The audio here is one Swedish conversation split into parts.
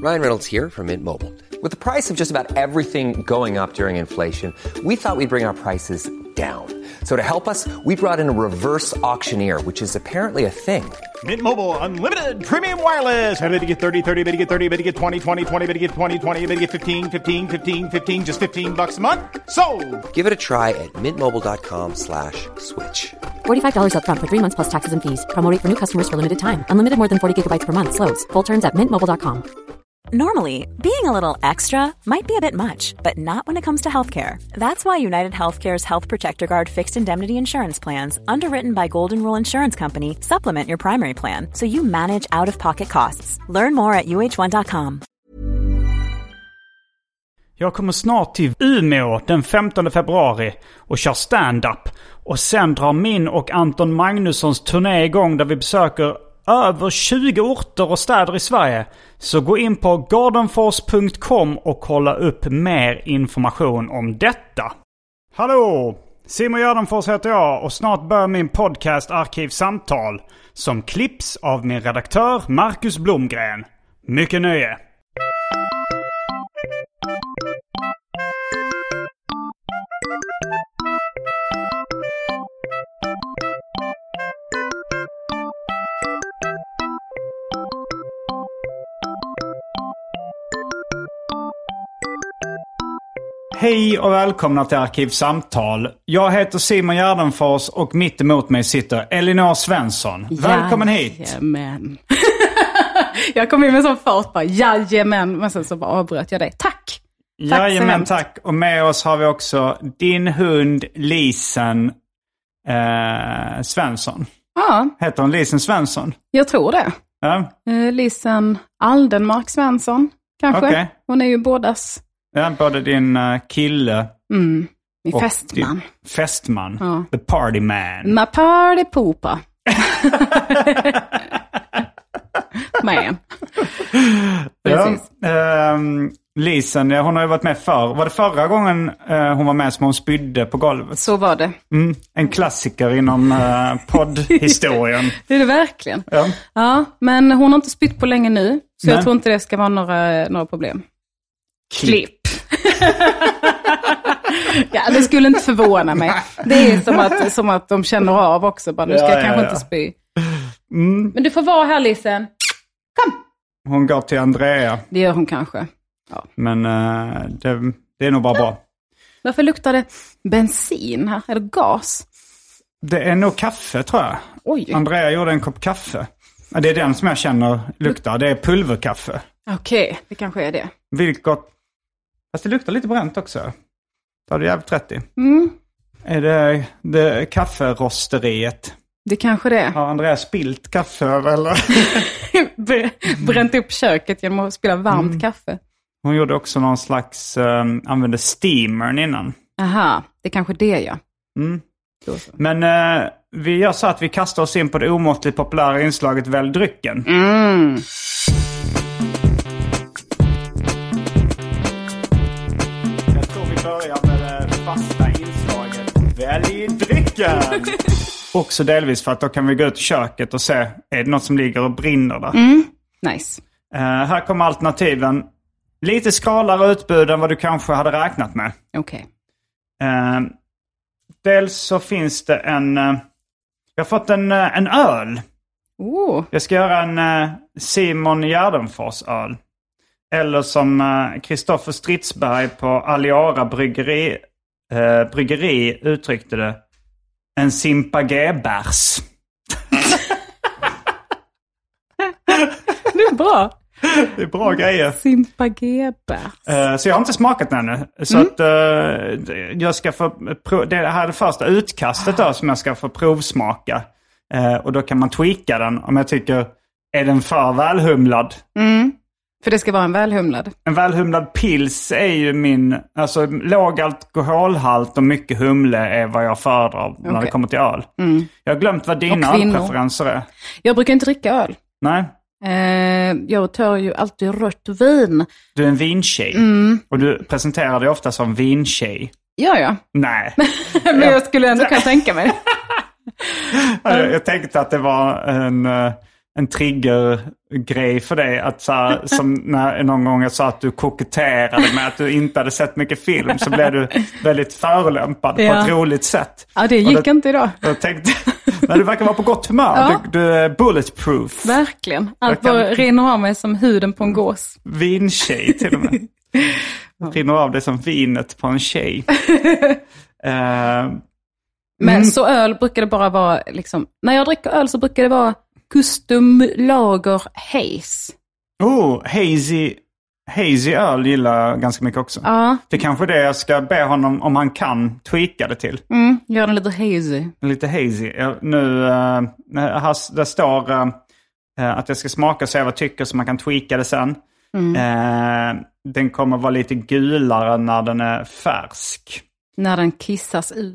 Ryan Reynolds here from Mint Mobile. With the price of just about everything going up during inflation, we thought we'd bring our prices down. So to help us, we brought in a reverse auctioneer, which is apparently a thing. Mint Mobile Unlimited Premium Wireless. How to get 30, 30, bit to get 30, bit to get 20, 20, 20, bit to get 20, 20, bit to get 15, 15, 15, 15, just $15 a month? Sold! Give it a try at mintmobile.com/switch. $45 up front for 3 months plus taxes and fees. Promo rate for new customers for limited time. Unlimited more than 40 gigabytes per month. Slows full terms at mintmobile.com. Normally, being a little extra might be a bit much, but not when it comes to healthcare. That's why United Healthcare's Health Protector Guard fixed indemnity insurance plans, underwritten by Golden Rule Insurance Company, supplement your primary plan so you manage out-of-pocket costs. Learn more at uh1.com. Jag kommer snart till Umeå den 15 februari och kör stand-up. Och sen drar min och Anton Magnussons turné igång där vi besöker över 20 orter och städer i Sverige. Så gå in på gardenfors.com och kolla upp mer information om detta. Hallå! Simon Gärdenfors heter jag och snart börjar min podcast Arkivsamtal som klipps av min redaktör Marcus Blomgren. Mycket nöje! Hej och välkomna till Arkivsamtal. Jag heter Simon Gärdenfors och mitt emot mig sitter Elinor Svensson. Välkommen hit. Jajamän. Jag kom in med sån fart bara, jajamän. Men sen så bara avbröt jag dig. Tack. Jajamän, tack. Och med oss har vi också din hund Lisen Svensson. Ja. Heter hon Lisen Svensson? Jag tror det. Ja. Lisen Aldenmark Svensson, kanske. Okay. Hon är ju bådas. Ja, både din kille min och fästman. Fästman. Ja. The party man. My party pooper. Man. Precis. Ja, Lisen, hon har ju varit med förr. Var det förra gången hon var med som hon spydde på golvet? Så var det. En klassiker inom poddhistorien. Det är det verkligen. Ja. Ja, men hon har inte spytt på länge nu. Så Nej. jag tror inte det ska vara några problem. Klipp. Ja, det skulle inte förvåna mig. Det är som att de känner av också. Bara, nu ska jag kanske inte spy. Men du får vara här, Lisen. Kom! Hon går till Andrea. Det gör hon kanske. Ja. Men det är nog bara bra. Varför luktar det bensin här? Eller gas? Det är nog kaffe, tror jag. Oj. Andrea gjorde en kopp kaffe. Det är den som jag känner luktar. Det är pulverkaffe. Okej, det kanske är det. Vilket... Fast det luktar lite bränt också. Det har du jävligt rätt i. Är det kafferosteriet? Det kanske det är. Har Andrea spilt kaffe eller? Bränt upp köket genom att spilla varmt kaffe. Hon gjorde också någon slags... använde steamern innan. Aha, det är kanske det, ja. Men vi gör så att vi kastar oss in på det omåttligt populära inslaget Välj drycken. Jag tror vi börjar med det fasta inslaget Välj drycken. Också delvis för att då kan vi gå ut i köket och se, är det något som ligger och brinner där? Nice. Här kommer alternativen. Lite skralare utbud än vad du kanske hade räknat med. Okej. Dels så finns det jag har fått en öl. Jag ska göra en Simon Gärdenfors öl. Eller som Kristoffer Stridsberg på Aliara bryggeri uttryckte det. En Simpagé-bärs. Det är bra. Det är bra grejer. Simpagé-bärs. Så jag har inte smakat den ännu. Så att jag ska få det här är det första utkastet då, som jag ska få provsmaka. Och då kan man tweaka den om jag tycker, är den för välhumlad? För det ska vara en välhumlad. En välhumlad pils är ju alltså låg alkoholhalt och mycket humle är vad jag föredrar när det kommer till öl. Jag har glömt vad dina ölpreferenser är. Jag brukar inte dricka öl. Nej. Jag tar ju alltid rött vin. Du är en vintjej. Och du presenterar dig ofta som vintjej. Ja. Nej. Men jag skulle ändå kunna tänka mig. Jag tänkte att det var en triggergrej för dig. Att så här, som när någon gång jag sa att du koketterade med att du inte hade sett mycket film, så blev du väldigt förolämpad på ett roligt sätt. Ja, det gick inte idag. Jag tänkte, när du verkar vara på gott humör. Ja. Du är bulletproof. Verkligen. Allt bara rinner av mig som huden på en gås. Vintjej till och med. Rinner av det som vinet på en tjej. Men så öl brukar det bara vara liksom, när jag dricker öl så brukar det vara custom lager haze. Hazy öl gillar jag ganska mycket också. Ja. Det är kanske det jag ska be honom, om han kan, tweaka det till. Gör den lite hazy. Lite hazy. Det står att jag ska smaka och se vad jag tycker, så man kan tweaka det sen. Den kommer vara lite gulare när den är färsk. När den kissas ut.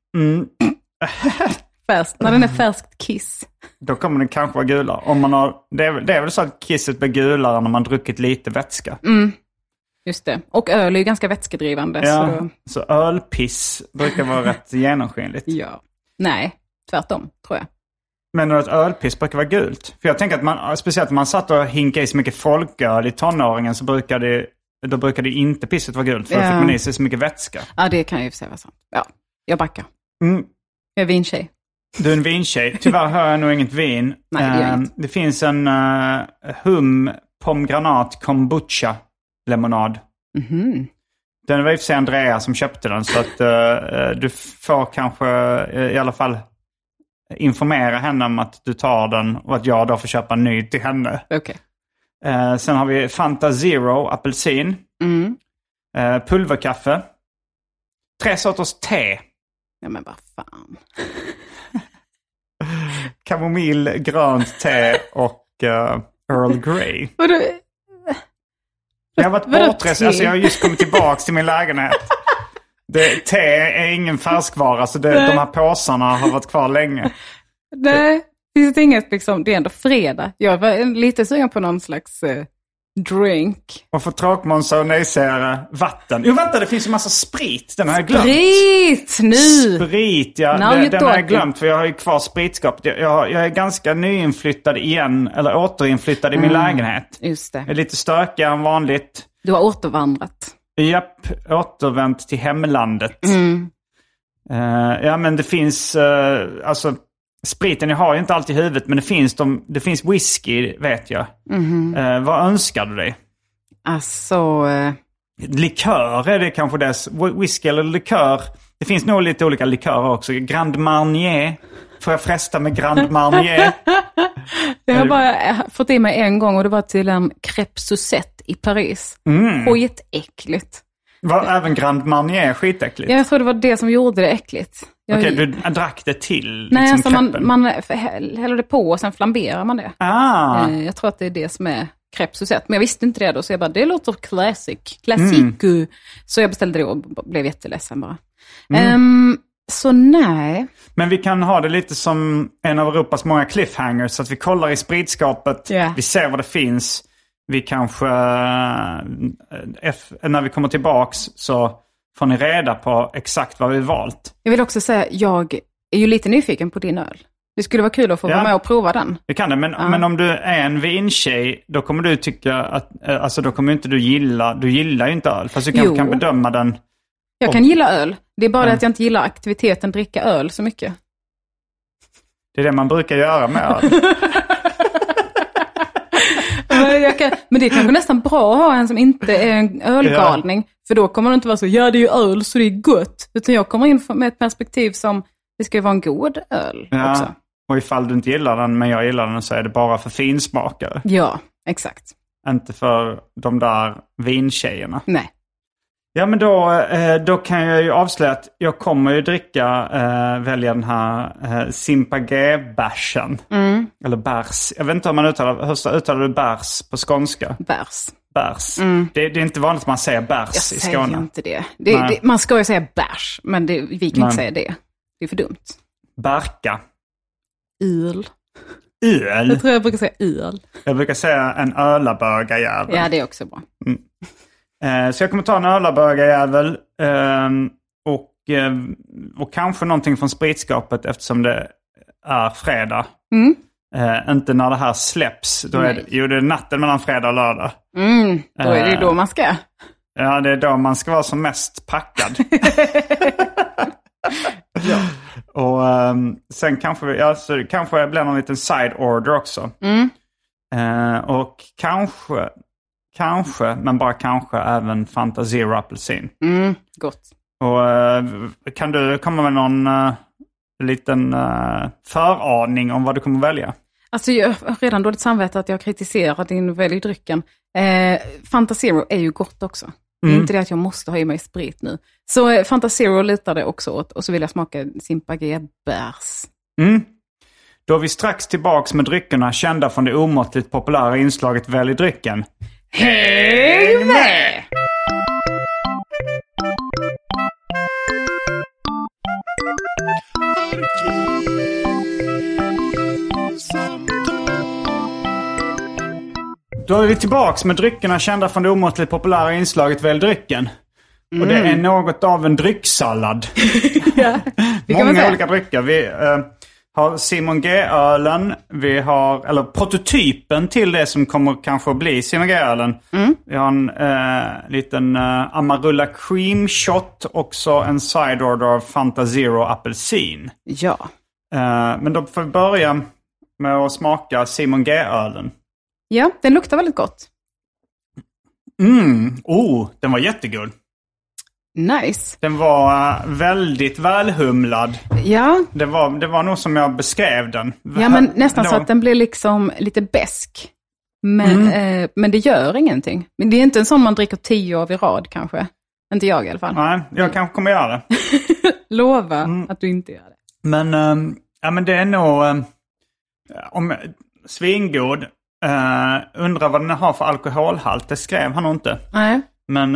När den är färskt kiss. Då kommer den kanske vara gulare. Om man har, det är väl så att kisset blir gulare när man druckit lite vätska. Just det. Och öl är ju ganska vätskedrivande. Ja, så ölpiss brukar vara rätt genomskinligt. Ja. Nej, tvärtom tror jag. Men att ölpiss brukar vara gult. För jag tänker att speciellt om man satt och hinkade i så mycket folköl i tonåringen, så brukar det inte pisset vara gult. För då fick man i sig så mycket vätska. Ja, det kan ju säga vara sant. Ja, jag backar. Jag är vintjej. Du är en vintjej. Tyvärr hör jag nog inget vin. Nej, det finns en pomgranat kombucha lemonad. Den var i och för sig Andrea som köpte den, så att du får kanske i alla fall informera henne om att du tar den och att jag då får köpa en ny till henne. Okej. Sen har vi Fanta Zero apelsin. Pulverkaffe. 3 sorters te. Ja, men vad fan. Kamomill, grönt te och Earl Grey. Jag har varit bortrest. Alltså jag har just kommit tillbaka till min lägenhet. Te är ingen färskvara, så de här påsarna har varit kvar länge. Nej, finns det inget liksom, det är ändå fredag. Jag var lite sugen på någon slags drink. Och för tråkmånsar och nejsägare, vatten. Jo, vänta, det finns ju massa sprit. Den har jag glömt. Sprit! Nu! Sprit, ja. Den har jag glömt, för jag har ju kvar spritskapet. Jag är ganska nyinflyttad igen, eller återinflyttad i min lägenhet. Just det. Jag är lite stökigare än vanligt. Du har återvandrat. Japp, återvänt till hemlandet. Ja, men det finns, alltså spriten jag har ju inte alltid i huvudet, men det finns whisky, vet jag. Vad önskar du dig? Alltså... Likör är det kanske dess. Whisky eller likör. Det finns nog lite olika likörer också. Grand Marnier. Får jag fresta med Grand Marnier? Jag har bara fått i mig en gång, och det var till en crêpe Suzette i Paris. Skitäckligt. Var även Grand Marnier skitäckligt? Ja, jag tror det var det som gjorde det äckligt. Okej, du drack det till Nej, liksom alltså man häller det på och sen flamberar man det. Jag tror att det är det som är crêpe Suzette. Men jag visste inte det då, så jag bara, det låter classic. Så jag beställde det och blev jätteledsen bara. Så nej. Men vi kan ha det lite som en av Europas många cliffhangers, så att vi kollar i spritskapet, vi ser vad det finns. Vi kanske, när vi kommer tillbaks, så får ni reda på exakt vad vi valt. Jag vill också säga, jag är ju lite nyfiken på din öl. Det skulle vara kul att få vara med och prova den. Det kan det, men om du är en vintjej, då kommer du tycka att, alltså då kommer inte du gillar ju inte öl. Fast du kan bedöma den. Jag kan gilla öl. Det är bara det att jag inte gillar aktiviteten dricka öl så mycket. Det är det man brukar göra med öl. Men det är kanske nästan bra att ha en som inte är en ölgalning. För då kommer det inte vara så, det är ju öl så det är gott. Utan jag kommer in med ett perspektiv som, det ska ju vara en god öl också. Och ifall du inte gillar den, men jag gillar den, så är det bara för finsmakare. Ja, exakt. Inte för de där vintjejerna. Nej. Ja, men då kan jag ju avslöja att jag kommer ju välja den här Simpagé-bärsen. Eller bärs. Jag vet inte hur man uttalar du bärs på skånska? Bärs. Det är inte vanligt att man säger bärs i Skåne. Jag säger inte det. Man ska ju säga bärs, men vi kan inte säga det. Det är för dumt. Bärka. Öl. Jag tror jag brukar säga öl. Jag brukar säga en ölabögarjävel. Ja, det är också bra. Så jag kommer ta en ölabögarjävel och kanske någonting från spritskapet, eftersom det är fredag. Inte när det här släpps. Då är det natten mellan fredag och lördag. Då är det då man ska. Ja, det är då man ska vara som mest packad. Ja. Och sen kanske blir någon liten side order också. Och kanske, men bara kanske även Fanta Zero apelsin. Gott. Och kan du komma med någon liten föraning om vad du kommer välja? Alltså jag har redan dåligt samvete att jag kritiserar din väljdrycken. Fanta Zero är ju gott också. Det är inte det att jag måste ha i mig sprit nu. Så Fanta Zero litar det också åt. Och så vill jag smaka Simpagé bärs. Då är vi strax tillbaks med dryckerna kända från det omåttligt populära inslaget Välj drycken. Häng med! Då är vi tillbaks med dryckerna kända från det omåttligt populära inslaget Välj drycken. Och det är något av en drycksallad. Ja, många olika drycker. Vi har Simon G-ölen. Vi har, eller prototypen till det som kommer kanske att bli Simon G-ölen. Vi har en liten Amarula Cream Shot. Också en side order av Fanta Zero apelsin. Ja. Men då får vi börja med att smaka Simon G-ölen. Ja, den luktar väldigt gott. Den var jättegod. Nice. Den var väldigt välhumlad. Ja. Det var nog som jag beskrev den. Ja, men nästan så att den blir liksom lite besk. Men det gör ingenting. Men det är inte en sån man dricker 10 av i rad kanske. Inte jag i alla fall. Nej, jag kanske kommer göra det. Lova att du inte gör det. Men det är nog svingod. Undrar vad den har för alkoholhalt. Det skrev han nog inte. Nej. Men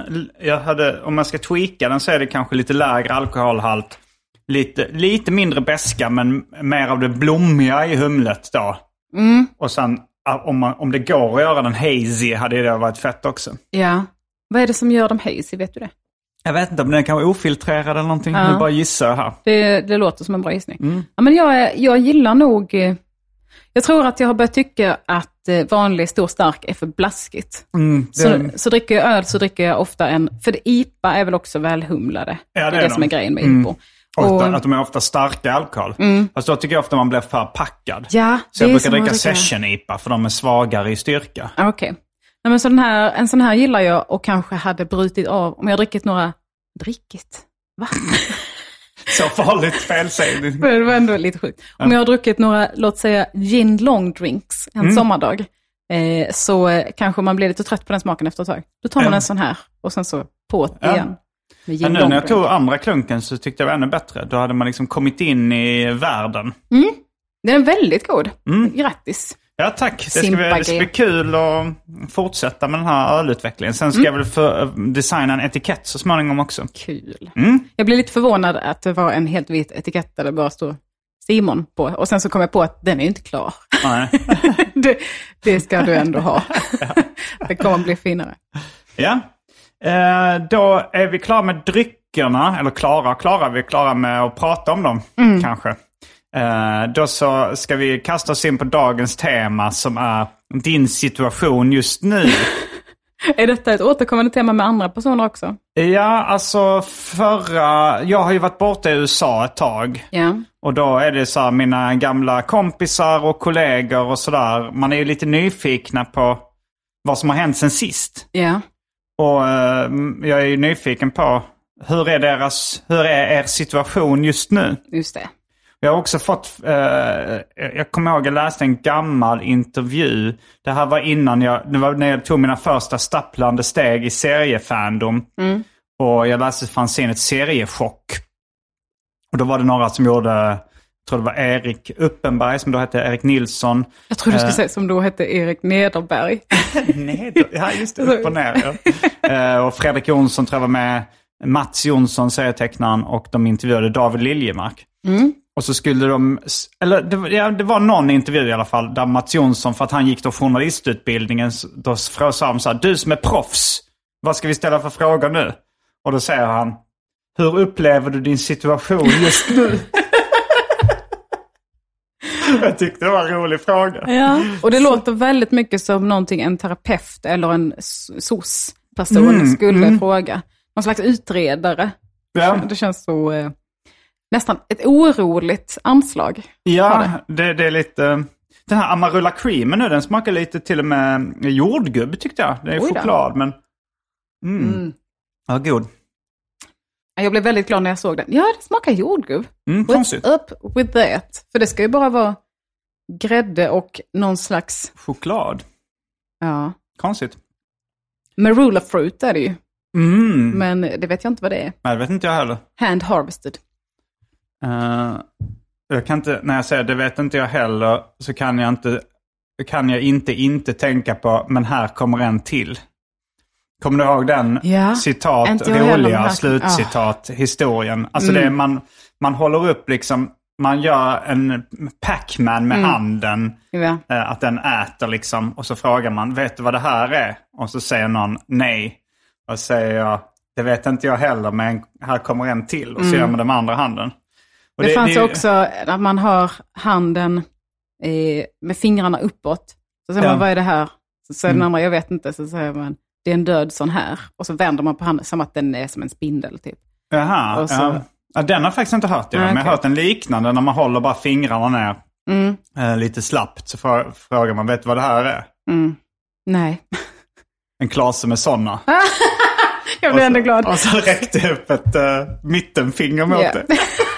om jag ska tweaka den så är det kanske lite lägre alkoholhalt. Lite mindre beska men mer av det blommiga i humlet då. Och sen om det går att göra den hazy hade det varit fett också. Ja. Vad är det som gör dem hazy, vet du det? Jag vet inte om den kan vara ofiltrerad eller någonting. Ja. Nu bara gissar här. Det låter som en bra gissning. Ja, men jag gillar nog... Jag tror att jag har börjat tycka att vanlig stor stark är för blaskigt. Så dricker jag öl så dricker jag ofta för det IPA är väl också välhumlade. Ja, det är det som är grejen med IPA. Och att de är ofta starka alkohol. Fast då tycker jag ofta man blir för packad. Ja, så jag brukar dricka session-IPA för de är svagare i styrka. Okej. Men så en sån här gillar jag och kanske hade brutit av om jag drickit några... Va? Så farligt felsägning. Det var ändå lite sjukt. Om jag har druckit några, låt säga, gin long drinks en sommardag. Så kanske man blir lite trött på den smaken efter ett tag. Då tar man en sån här och sen så på igen. Men nu när jag tog andra klunken så tyckte jag det var ännu bättre. Då hade man liksom kommit in i världen. Den är väldigt god. Grattis. Ja, tack. Det ska bli kul att fortsätta med den här ölutvecklingen. Sen ska jag väl designa en etikett så småningom också. Kul. Jag blir lite förvånad att det var en helt vit etikett där det bara står Simon på. Och sen så kom jag på att den är inte klar. Nej. det ska du ändå ha. Det kommer bli finare. Ja. Då är vi klara med dryckerna. Eller vi är klara med att prata om dem kanske. Då så ska vi kasta oss in på dagens tema som är din situation just nu. Är detta ett återkommande tema med andra personer också? Ja, alltså jag har ju varit borta i USA ett tag. Ja. Och då är det så här, mina gamla kompisar och kollegor och sådär. Man är ju lite nyfikna på vad som har hänt sen sist. Ja. Och jag är ju nyfiken på hur är er situation just nu? Just det. Jag har också fått, jag kommer ihåg jag läste en gammal intervju. Det här var det var när jag tog mina första stapplande steg i seriefandom. Och jag läste fanzinet Seriechock. Och då var det några som gjorde, jag tror det var Erik Uppenberg som då hette Erik Nilsson. Jag tror du skulle säga som då hette Erik Nederberg. Ja, just det, upp och ner. Ja. Och Fredrik Jonsson tror jag var med, Mats Jonsson, serietecknaren, och de intervjuade David Liljemark. Och så skulle det var någon intervju i alla fall där Mats Jonsson, för att han gick då journalistutbildningen, då sa han så här: du som är proffs, vad ska vi ställa för frågor nu? Och då säger han: hur upplever du din situation just nu? Jag tyckte det var en rolig fråga. Ja, och det låter väldigt mycket som någonting en terapeut eller en SOS-person skulle fråga. Någon slags utredare. Ja. Det känns så nästan ett oroligt anslag. Ja, det är lite... Den här Amarula creamen nu, den smakar lite till och med jordgubb tyckte jag. Det är choklad, men... Ja, god. Jag blev väldigt glad när jag såg den. Ja, det smakar jordgubb. Konstigt. What's up with that? För det ska ju bara vara grädde och någon slags... Choklad. Ja. Konstigt. Marula fruit är det ju. Men det vet jag inte vad det är. Nej, det vet inte jag heller. Hand harvested. Jag kan inte, när jag säger det vet inte jag heller, så kan jag inte tänka på, men här kommer en till. Kommer du ihåg den citat, roliga slutcitat, historien? Alltså det är man håller upp liksom, man gör en Pac-Man med handen, att den äter liksom, och så frågar man, vet du vad det här är? Och så säger någon nej. Och så säger jag, det vet inte jag heller, men här kommer en till. Och så gör man det med andra handen. Och det fanns också att man har handen med fingrarna uppåt. Så säger man, vad är det här? Så säger den andra, jag vet inte. Så säger man, det är en död sån här. Och så vänder man på handen som att den är som en spindel typ. Jaha, och så... ja, den har jag faktiskt inte hört. Men jag har hört en liknande när man håller bara fingrarna ner lite slappt. Så frågar man, vet du vad det här är? Nej. En klase med sådana. Jag blir ändå glad. Och så räckte jag upp ett mittenfinger mot det.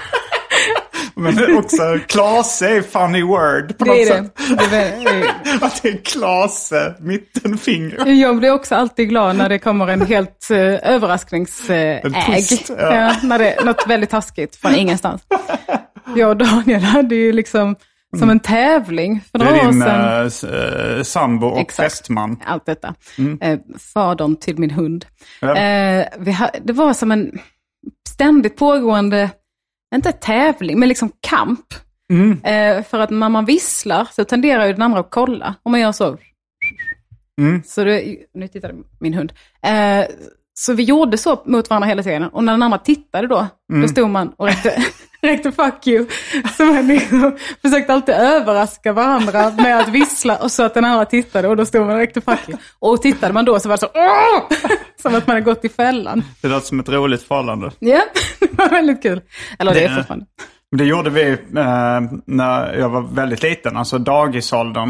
Men också klase är funny word på något sätt. Att det är klase, mittenfinger. Jag blir också alltid glad när det kommer en helt överraskningsägg. När det är något väldigt taskigt från ingenstans. Jag och Daniel hade ju liksom som en tävling för några år sedan. Det är din sambo och fästman. Allt detta. Fadern till min hund. Ja. Det var som en ständigt pågående, inte tävling, men liksom kamp. För att när man visslar så tenderar ju den andra att kolla. Om man gör så. Så nu tittade min hund. Så vi gjorde så mot varandra hela tiden. Och när den andra tittade då stod man och räckte fuck you. Så man liksom försökte alltid överraska varandra med att vissla. Och så att den andra tittade och då stod man och räckte fuck you. Och tittade man då så var det så som att man hade gått i fällan. Det låter som ett roligt förhållande. Ja, det var väldigt kul. Eller det är fortfarande. Det gjorde vi när jag var väldigt liten, alltså dagisåldern.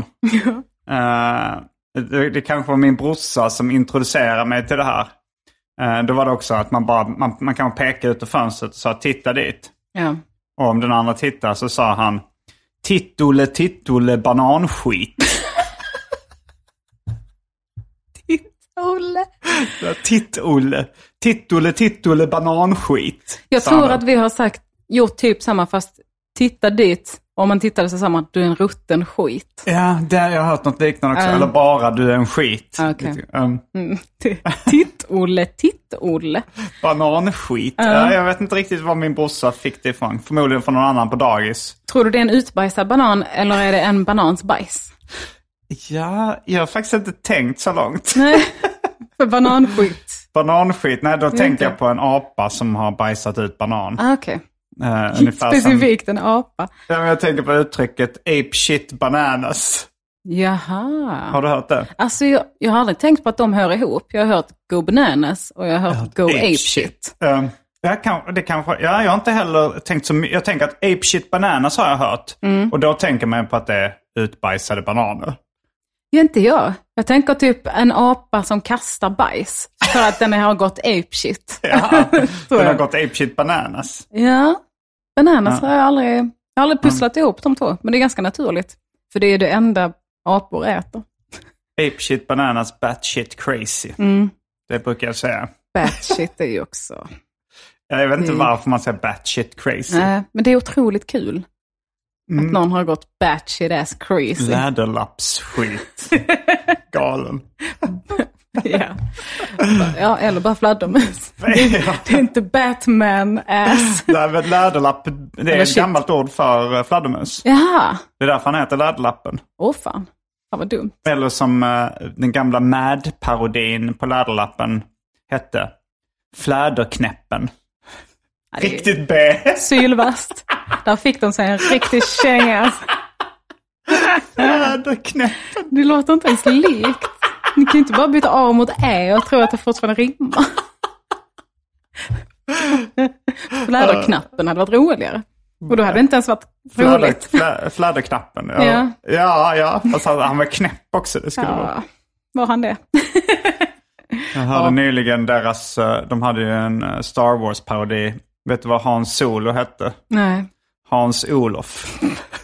Det kanske var min brorsa som introducerade mig till det här. Då var det också att man kan peka ut ur fönstret och sa titta dit. Ja. Och om den andra tittar så sa han tittole bananskit. Tittole bananskit. Jag tror att vi har gjort typ samma, fast titta dit. Om man tittade så sa man, du är en rutten skit. Ja, där jag har hört något liknande också. Eller bara, du är en skit. Okay. Titt-Olle. Bananskit. Jag vet inte riktigt var min brorsa fick det ifrån. Förmodligen från någon annan på dagis. Tror du det är en utbajsad banan eller är det en banans bajs? Ja, jag har faktiskt inte tänkt så långt. Nej, för bananskit. Bananskit, nej då tänker jag på en apa som har bajsat ut banan. Okej. Specifikt som... en apa. Ja, men jag tänker på uttrycket ape shit bananas. Jaha. Har du hört det? Alltså jag har aldrig tänkt på att de hör ihop. Jag har hört go bananas och jag har hört go ape shit. Jag har inte heller tänkt så mycket. Jag tänker att ape shit bananas har jag hört. Och då tänker man på att det är utbajsade bananer. Ja, inte jag. Jag tänker typ en apa som kastar bajs. För att den har gått ape shit. Ja, den har gått ape shit bananas. Ja, bananas har jag aldrig pusslat ihop de två. Men det är ganska naturligt. För det är det enda apor äter. Ape shit bananas, bat shit crazy. Det brukar jag säga. Bat shit är ju också... Jag vet inte varför man säger bat shit crazy. Nej, men det är otroligt kul. Att någon har gått batshit ass crazy. Läderlappsskit. Galen. Ja, eller bara fladdermus. Det är inte Batman ass. Nej, men läderlapp, det är ett gammalt ord för fladdermus. Jaha. Det är därför han heter Läderlappen. Fan vad dumt. Eller som den gamla Mad-parodin på Läderlappen hette Fläderknäppen. Riktigt B. Sylvast. Där fick de sig en riktig känga. Fläderknäppen. Det låter inte ens likt. Ni kan ju inte bara byta A mot Ä och tro att det fortfarande rimmar. Fläderknappen hade varit roligare. Och då hade det inte ens varit roligt. Fläderknappen, ja. Ja. Fast han var knäpp också, det skulle vara. Var han det? Jag hörde nyligen de hade ju en Star Wars-parodi. Vet du vad Hans Solo hette? Nej. Hans Olof.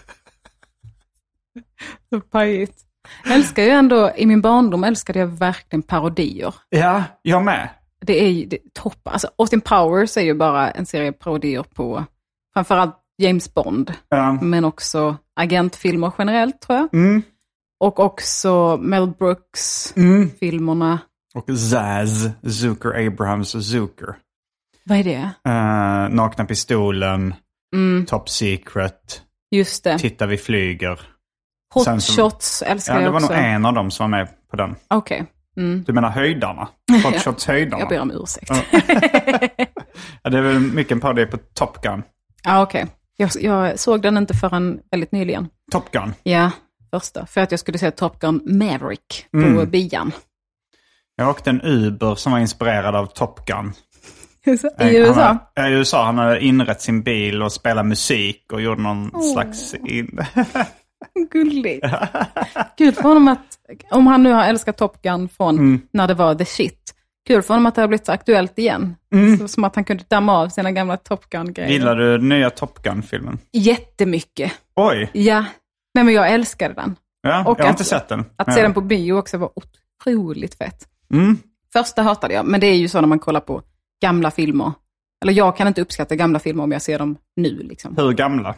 Så pajigt. Jag älskar ju ändå, i min barndom älskade jag verkligen parodier. Ja, jag med. Det är ju topp. Alltså Austin Powers är ju bara en serie parodier på framförallt James Bond. Ja. Men också agentfilmer generellt, tror jag. Och också Mel Brooks-filmerna. Och Zaz, Zucker Abrahams Zucker. Vad är det? Nakna pistolen, Top Secret. Just det. Titta vi flyger. Hot Shots älskar jag också. Det var nog en av dem som var med på den. Okej. Du menar höjdarna? Hot Shots höjdarna? Jag ber om ursäkt. Ja, det är väl mycket en parodi på Top Gun. Ja, okej. Jag såg den inte förrän väldigt nyligen. Top Gun? Ja, första. För att jag skulle se Top Gun Maverick på bian. Jag åkte en Uber som var inspirerad av Top Gun. I USA? I USA. Han hade inrett sin bil och spelat musik och gjorde någon slags... Gulligt. Gud för honom att, om han nu har älskat Top Gun från när det var the shit. Kul för honom att det har blivit så aktuellt igen. Så, som att han kunde damma av sina gamla Top Gun-grejer. Gillar du nya Top Gun-filmen? Jättemycket. Oj. Ja. Nej, men jag älskade den. Ja, och jag har inte sett den. Att se den på bio också var otroligt fett. Första hatade jag, men det är ju så när man kollar på gamla filmer. Eller jag kan inte uppskatta gamla filmer om jag ser dem nu. Liksom. Hur gamla?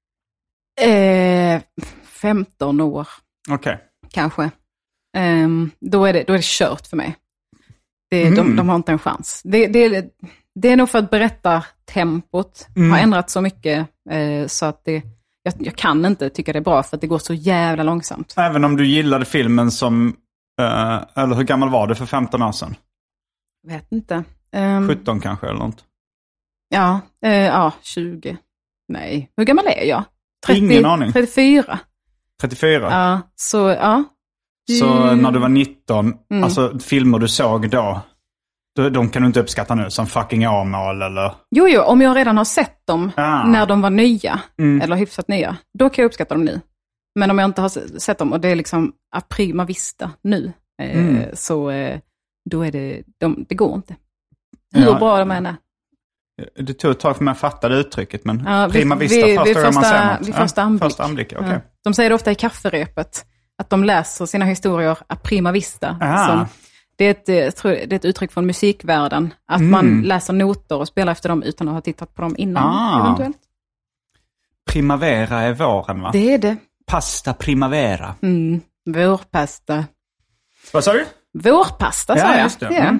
15 år. Okej. Kanske. Då är det kört för mig. De har inte en chans. Det är nog för att berätta tempot har ändrat så mycket så att jag kan inte tycka det är bra för att det går så jävla långsamt. Även om du gillade filmen som... eller hur gammal var du för 15 år sedan? Vet inte. 17 kanske eller något? Ja, 20. Nej, hur gammal är jag? 30, ingen aning. 34. 34? Ja, så ja. Så när du var 19, alltså filmer du såg då, de kan du inte uppskatta nu som fucking Amal eller... Jo, om jag redan har sett dem när de var nya, eller hyfsat nya, då kan jag uppskatta dem nu. Men om jag inte har sett dem och det är liksom a prima vista nu, så då är det går inte. Hur bra de än är. Det tog ett tag för mig att fatta det uttrycket, men prima vista första gången man ser något. Vid första anblick. Första anblick, okej. Ja. De säger det ofta i kafferepet, att de läser sina historier a prima vista. Det är ett uttryck från musikvärlden, att man läser noter och spelar efter dem utan att ha tittat på dem innan, eventuellt. Primavera är våren, va? Det är det. Pasta primavera. Vårpasta. Vad sa du? Vårpasta, sa jag. Just det.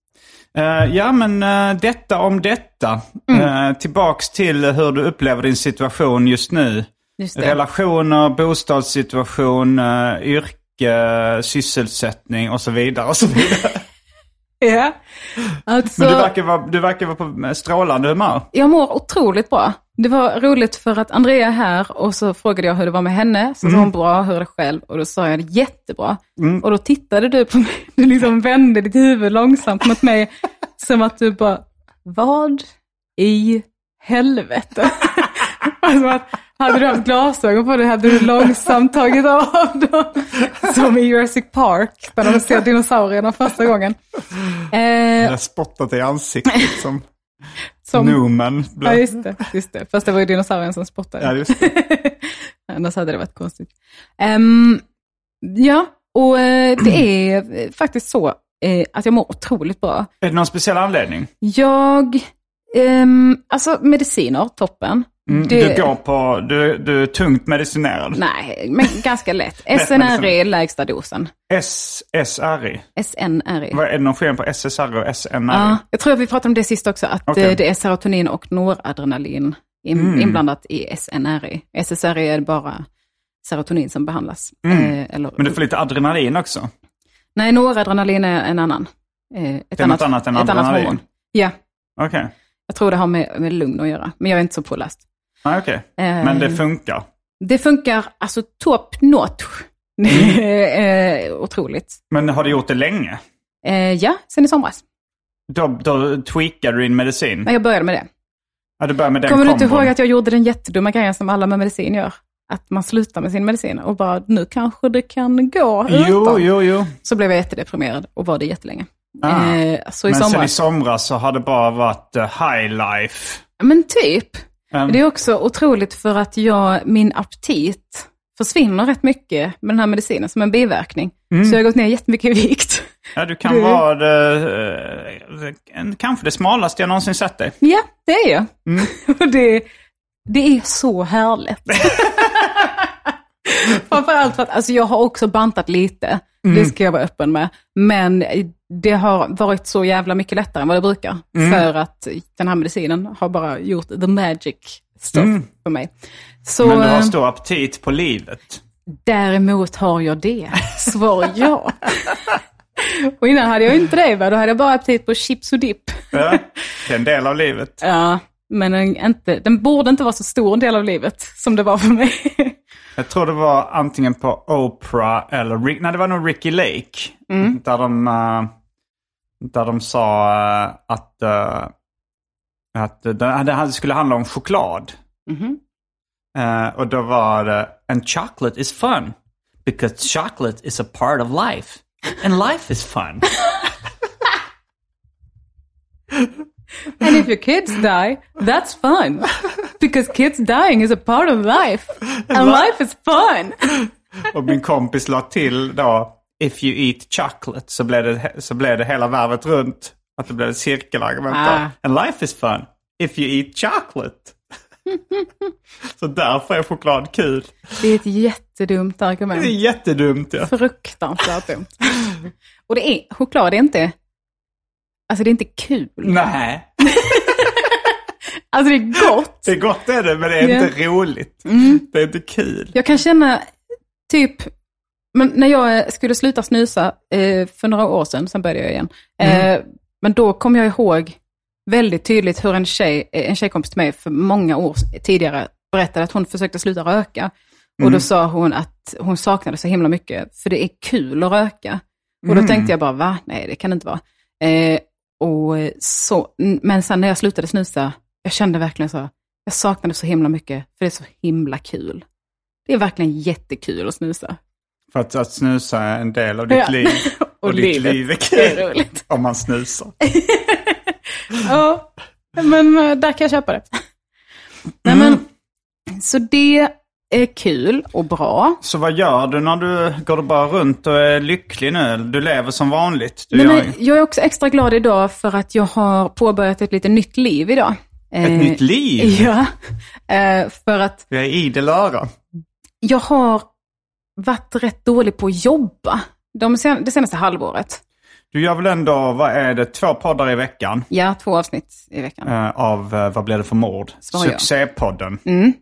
Men detta om detta. Tillbaks till hur du upplever din situation just nu. Just det. Relationer, bostadssituation, yrke, sysselsättning och så vidare och så vidare. Ja. Alltså, men du verkar vara på strålande humör. Jag mår otroligt bra. Det var roligt för att Andrea är här och så frågade jag hur det var med henne. Så sa hon bra, hur är det själv? Och då sa jag det jättebra. Och då tittade du på mig. Du liksom vände ditt huvud långsamt mot mig. Som att du bara, vad i helvete? Alltså att, hade du haft glasögon på dig hade du långsamt tagit av dem. Som i Jurassic Park, när de ser dinosaurierna första gången. Jag har spottat i ansiktet som Newman. Ja, just det. Fast det var ju dinosaurien som spottade. Ja, just det. Annars hade det varit konstigt. Och det är faktiskt så att jag mår otroligt bra. Är det någon speciell anledning? Alltså mediciner, toppen. Du är tungt medicinerad. Nej, men ganska lätt. SNRI är lägsta dosen. SSRI? SNRI. Vad är det någon skillnad på SSRI och SNRI? Ja, jag tror att vi pratade om det sist också. Att det är serotonin och noradrenalin inblandat i SNRI. SSRI är bara serotonin som behandlas. Men du får lite adrenalin också? Nej, noradrenalin är en annan. Ett annat än adrenalin? Hormon. Ja. Okej. Jag tror det har med lugn att göra. Men jag är inte så påläst. Okej. Men det funkar? Det funkar alltså top notch. Otroligt. Men har du gjort det länge? Ja, sen i somras. Då tweakade du din medicin? Nej, jag började med det. Ja, du började med den Kommer kombon. du inte ihåg att jag gjorde den jättedumma grejen som alla med medicin gör? Att man slutar med sin medicin och bara, nu kanske det kan gå utan. Jo. Så blev jag jättedeprimerad och var det jättelänge. Så men sen i somras så har det bara varit high life. Men typ. Det är också otroligt för att min aptit försvinner rätt mycket med den här medicinen som en biverkning. Så jag har gått ner jättemycket i vikt. Ja, du kan vara kanske det smalaste jag någonsin sett dig. Ja, det är jag. Och det är så härligt. Framförallt för att alltså, jag har också bantat lite. Det ska jag vara öppen med. Men det har varit så jävla mycket lättare än vad det brukar. För att den här medicinen har bara gjort the magic stuff för mig. Så, men du har stor aptit på livet. Däremot har jag det. Svar ja. Och innan hade jag inte det. Då hade jag bara aptit på chips och dipp. Ja, det är en del av livet. Ja, men den borde inte vara så stor en del av livet som det var för mig. Jag tror det var antingen på Oprah eller det var nog Ricky Lake. Där de sa att det skulle handla om choklad. Och då var det and chocolate is fun because chocolate is a part of life and life is fun. And if your kids die, that's fun. Because kids dying is a part of life. And life is fun. Och min kompis la till då, if you eat chocolate, så blev det hela varvet runt. Att det blev ett cirkelargument. And life is fun. If you eat chocolate. Så därför är choklad kul. Det är ett jättedumt argument. Det är jättedumt, ja. Fruktansvärt dumt. Och choklad är inte... Alltså det är inte kul. Nej. Alltså det är gott. Det är gott är det, men det är inte roligt. Det är inte kul. Jag kan känna typ... Men när jag skulle sluta snusa för några år sedan började jag igen. Men då kom jag ihåg väldigt tydligt hur en tjejkompis till mig för många år tidigare berättade att hon försökte sluta röka. Och då sa hon att hon saknade så himla mycket för det är kul att röka. Och då tänkte jag bara, va? Nej, det kan det inte vara. Men sen när jag slutade snusa, jag kände verkligen så, jag saknade så himla mycket för det är så himla kul. Det är verkligen jättekul att snusa. För att snusa är en del av ditt liv. Och ditt liv är kul är roligt. Om man snusar. Ja, men där kan jag köpa det. Nej, men, så det är kul och bra. Så vad gör du när du går bara runt och är lycklig nu? Du lever som vanligt. Jag är också extra glad idag för att jag har påbörjat ett lite nytt liv idag. Ett nytt liv? Ja, för att... Jag är idel öra. Jag har varit rätt dålig på att jobba det senaste halvåret. Du gör väl ändå, vad är det, 2 poddar i veckan? Ja, 2 avsnitt i veckan. Av Vad blev det för mord? Succépodden.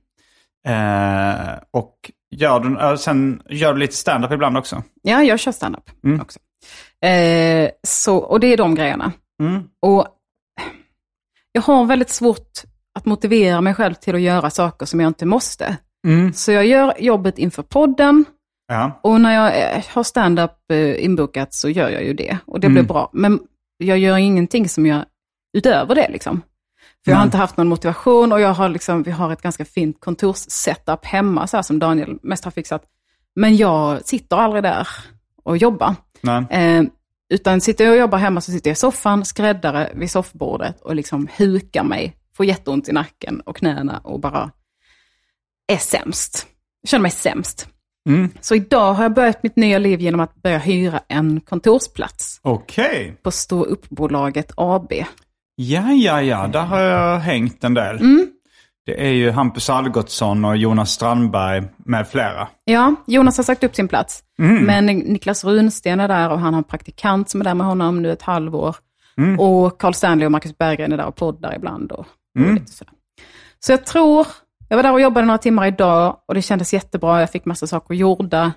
Och sen gör du lite stand-up ibland också? Ja, jag kör stand-up också. Och det är de grejerna. Och jag har väldigt svårt att motivera mig själv till att göra saker som jag inte måste. Så jag gör jobbet inför podden. Ja. Och när jag har stand-up inbokat så gör jag ju det. Och det blir bra. Men jag gör ingenting som jag utöver det liksom. För jag har inte haft någon motivation och vi har ett ganska fint kontorssetup hemma så här, som Daniel mest har fixat. Men jag sitter aldrig där och jobbar. Utan sitter jag och jobbar hemma så sitter jag i soffan, skräddare vid soffbordet och liksom hukar mig. Får jätteont i nacken och knäna och bara är sämst. Jag känner mig sämst. Så idag har jag börjat mitt nya liv genom att börja hyra en kontorsplats. Okej. På Stå upp-bolaget AB. Ja, där har jag hängt en del. Det är ju Hampus Algotsson och Jonas Strandberg med flera. Ja, Jonas har sagt upp sin plats. Men Niklas Runsten är där och han har en praktikant som är där med honom nu ett halvår. Och Carl Stanley och Marcus Berggren är där och poddar ibland. Och lite sådär. Så jag var där och jobbade några timmar idag och det kändes jättebra. Jag fick massa saker gjorda.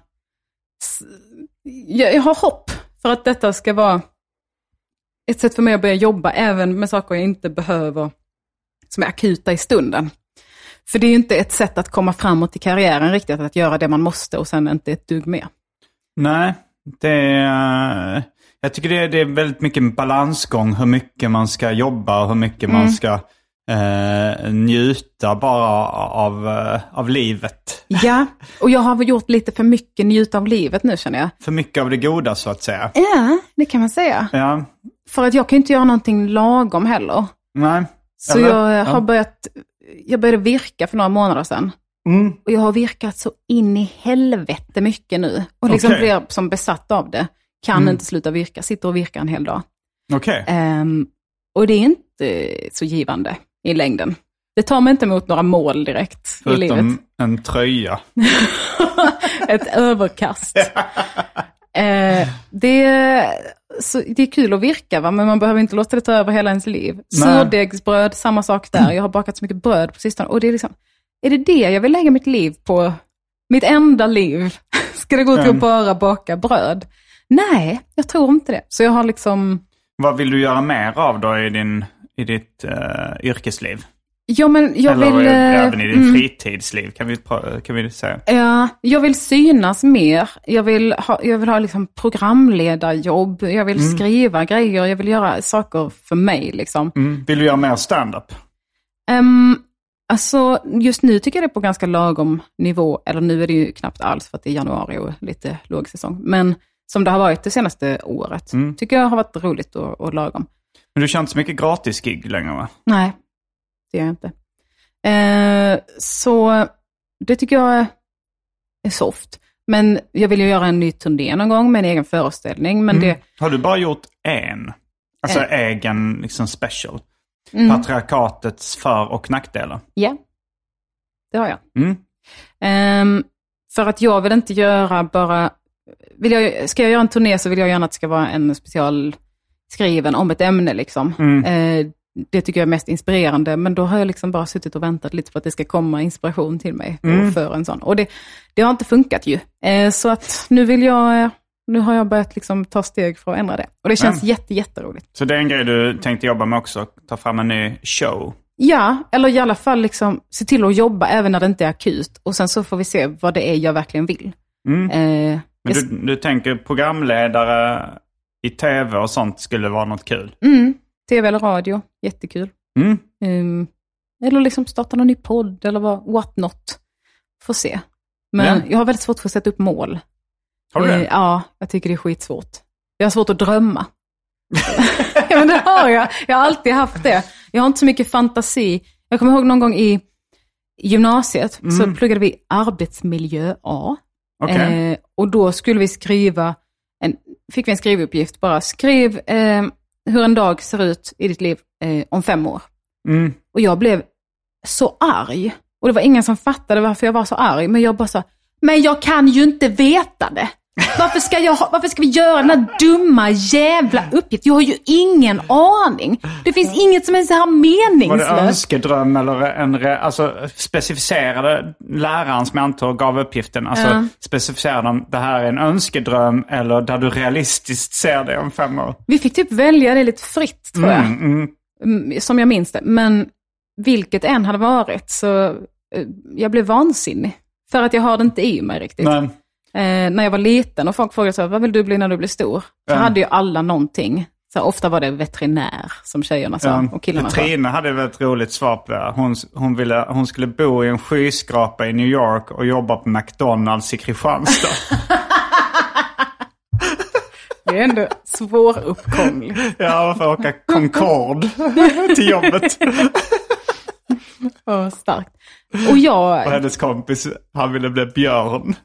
Jag har hopp för att detta ska vara ett sätt för mig att börja jobba även med saker jag inte behöver som är akuta i stunden. För det är ju inte ett sätt att komma framåt i karriären riktigt, att göra det man måste och sen inte ett dugg mer. Nej, jag tycker det är väldigt mycket en balansgång hur mycket man ska jobba och hur mycket man ska njuta bara av livet. Ja, och jag har gjort lite för mycket njuta av livet nu, känner jag. För mycket av det goda, så att säga. Ja, det kan man säga. Ja. För att jag kan inte göra någonting lagom heller. Nej. Så jag började virka för några månader sedan. Och jag har virkat så in i helvete mycket nu. Och liksom blir som besatt av det. Kan inte sluta virka. Sitter och virkar en hel dag. Okej. Och det är inte så givande i längden. Det tar mig inte emot några mål direkt i livet. Förutom en tröja. Ett överkast. Det är kul att virka, va? Men man behöver inte låta det ta över hela ens liv. Surdegsbröd, samma sak där. Jag har bakat så mycket bröd på sistone. Och det är liksom, är det jag vill lägga mitt liv på? Mitt enda liv? Ska det gå till att bara baka bröd? Nej, jag tror inte det. Så jag har liksom... Vad vill du göra mer av då i ditt yrkesliv? Ja, men jag vill... även i din fritidsliv, kan vi säga. Ja, jag vill synas mer. Jag vill ha liksom programledarjobb. Jag vill skriva grejer. Jag vill göra saker för mig, liksom. Vill du göra mer stand-up? Alltså, just nu tycker jag det är på ganska lagom nivå. Eller nu är det ju knappt alls för att det är januari och lite låg säsong. Men som det har varit det senaste året. Tycker jag har varit roligt och lagom. Men du känner inte så mycket gratis-gig längre, va? Nej, det gör jag inte. Så det tycker jag är soft. Men jag vill ju göra en ny turné någon gång med en egen föreställning. Men Har du bara gjort en? Alltså egen liksom special? Patriarkatets för- och nackdelar? Ja, det har jag. För att jag vill inte göra bara... Ska jag göra en turné så vill jag gärna att det ska vara en special skriven om ett ämne liksom. Det tycker jag är mest inspirerande. Men då har jag liksom bara suttit och väntat lite på att det ska komma inspiration till mig för en sån. Och det har inte funkat ju. Så att nu har jag börjat liksom ta steg för att ändra det. Och det känns jätteroligt. Så det är en grej du tänkte jobba med också? Ta fram en ny show? Ja, eller i alla fall liksom se till att jobba även när det inte är akut. Och sen så får vi se vad det är jag verkligen vill. Men du tänker programledare i tv och sånt skulle vara något kul? TV eller radio, jättekul. Eller liksom starta någon ny podd eller what not. Får se. Men jag har väldigt svårt för att sätta upp mål. Har du det? Ja, jag tycker det är skitsvårt. Jag har svårt att drömma. Ja, men det har jag. Jag har alltid haft det. Jag har inte så mycket fantasi. Jag kommer ihåg någon gång i gymnasiet så pluggade vi arbetsmiljö A. Okay. Och då skulle vi fick vi en skrivuppgift. Bara skriv hur en dag ser ut i ditt liv om 5 år. Och jag blev så arg. Och det var ingen som fattade varför jag var så arg. Men jag bara sa, men jag kan ju inte veta det. Varför ska vi göra den här dumma jävla uppgiften? Jag har ju ingen aning. Det finns inget som är så här meningslöst. Var det önskedröm eller alltså specificerade läraren som jag antog gav uppgiften? Alltså specificerade de, det här är en önskedröm eller där du realistiskt ser det om 5 år? Vi fick typ välja det lite fritt, tror jag. Som jag minns det. Men vilket än hade varit så jag blev vansinnig. För att jag har det inte i mig riktigt. Nej. När jag var liten och folk frågade så, vad vill du bli när du blir stor? Så hade ju alla någonting. Så ofta var det veterinär som tjejerna sa och killarna sa. Trina hade väl ett roligt svar på det. Hon skulle bo i en skyskrapa i New York och jobba på McDonald's i Kristianstad. Det är ändå svåruppkomligt. Ja, varför åka Concorde till jobbet? Starkt. Och hennes kompis, han ville bli björn.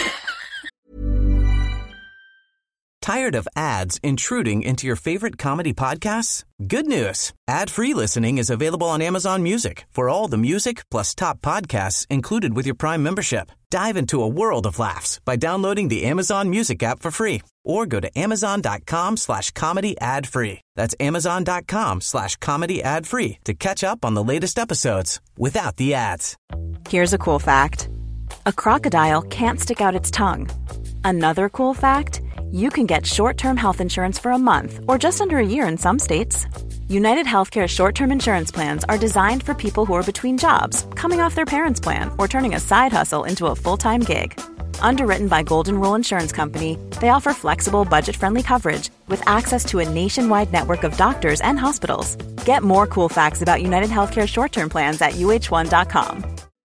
Tired of ads intruding into your favorite comedy podcasts? Good news. Ad-free listening is available on Amazon Music for all the music plus top podcasts included with your Prime membership. Dive into a world of laughs by downloading the Amazon Music app for free or go to amazon.com/comedy ad-free. That's amazon.com/comedy ad-free to catch up on the latest episodes without the ads. Here's a cool fact. A crocodile can't stick out its tongue. Another cool fact, you can get short-term health insurance for a month or just under a year in some states. United Healthcare short-term insurance plans are designed for people who are between jobs, coming off their parents' plan, or turning a side hustle into a full-time gig. Underwritten by Golden Rule Insurance Company, they offer flexible, budget-friendly coverage with access to a nationwide network of doctors and hospitals. Get more cool facts about United Healthcare short-term plans at uh1.com.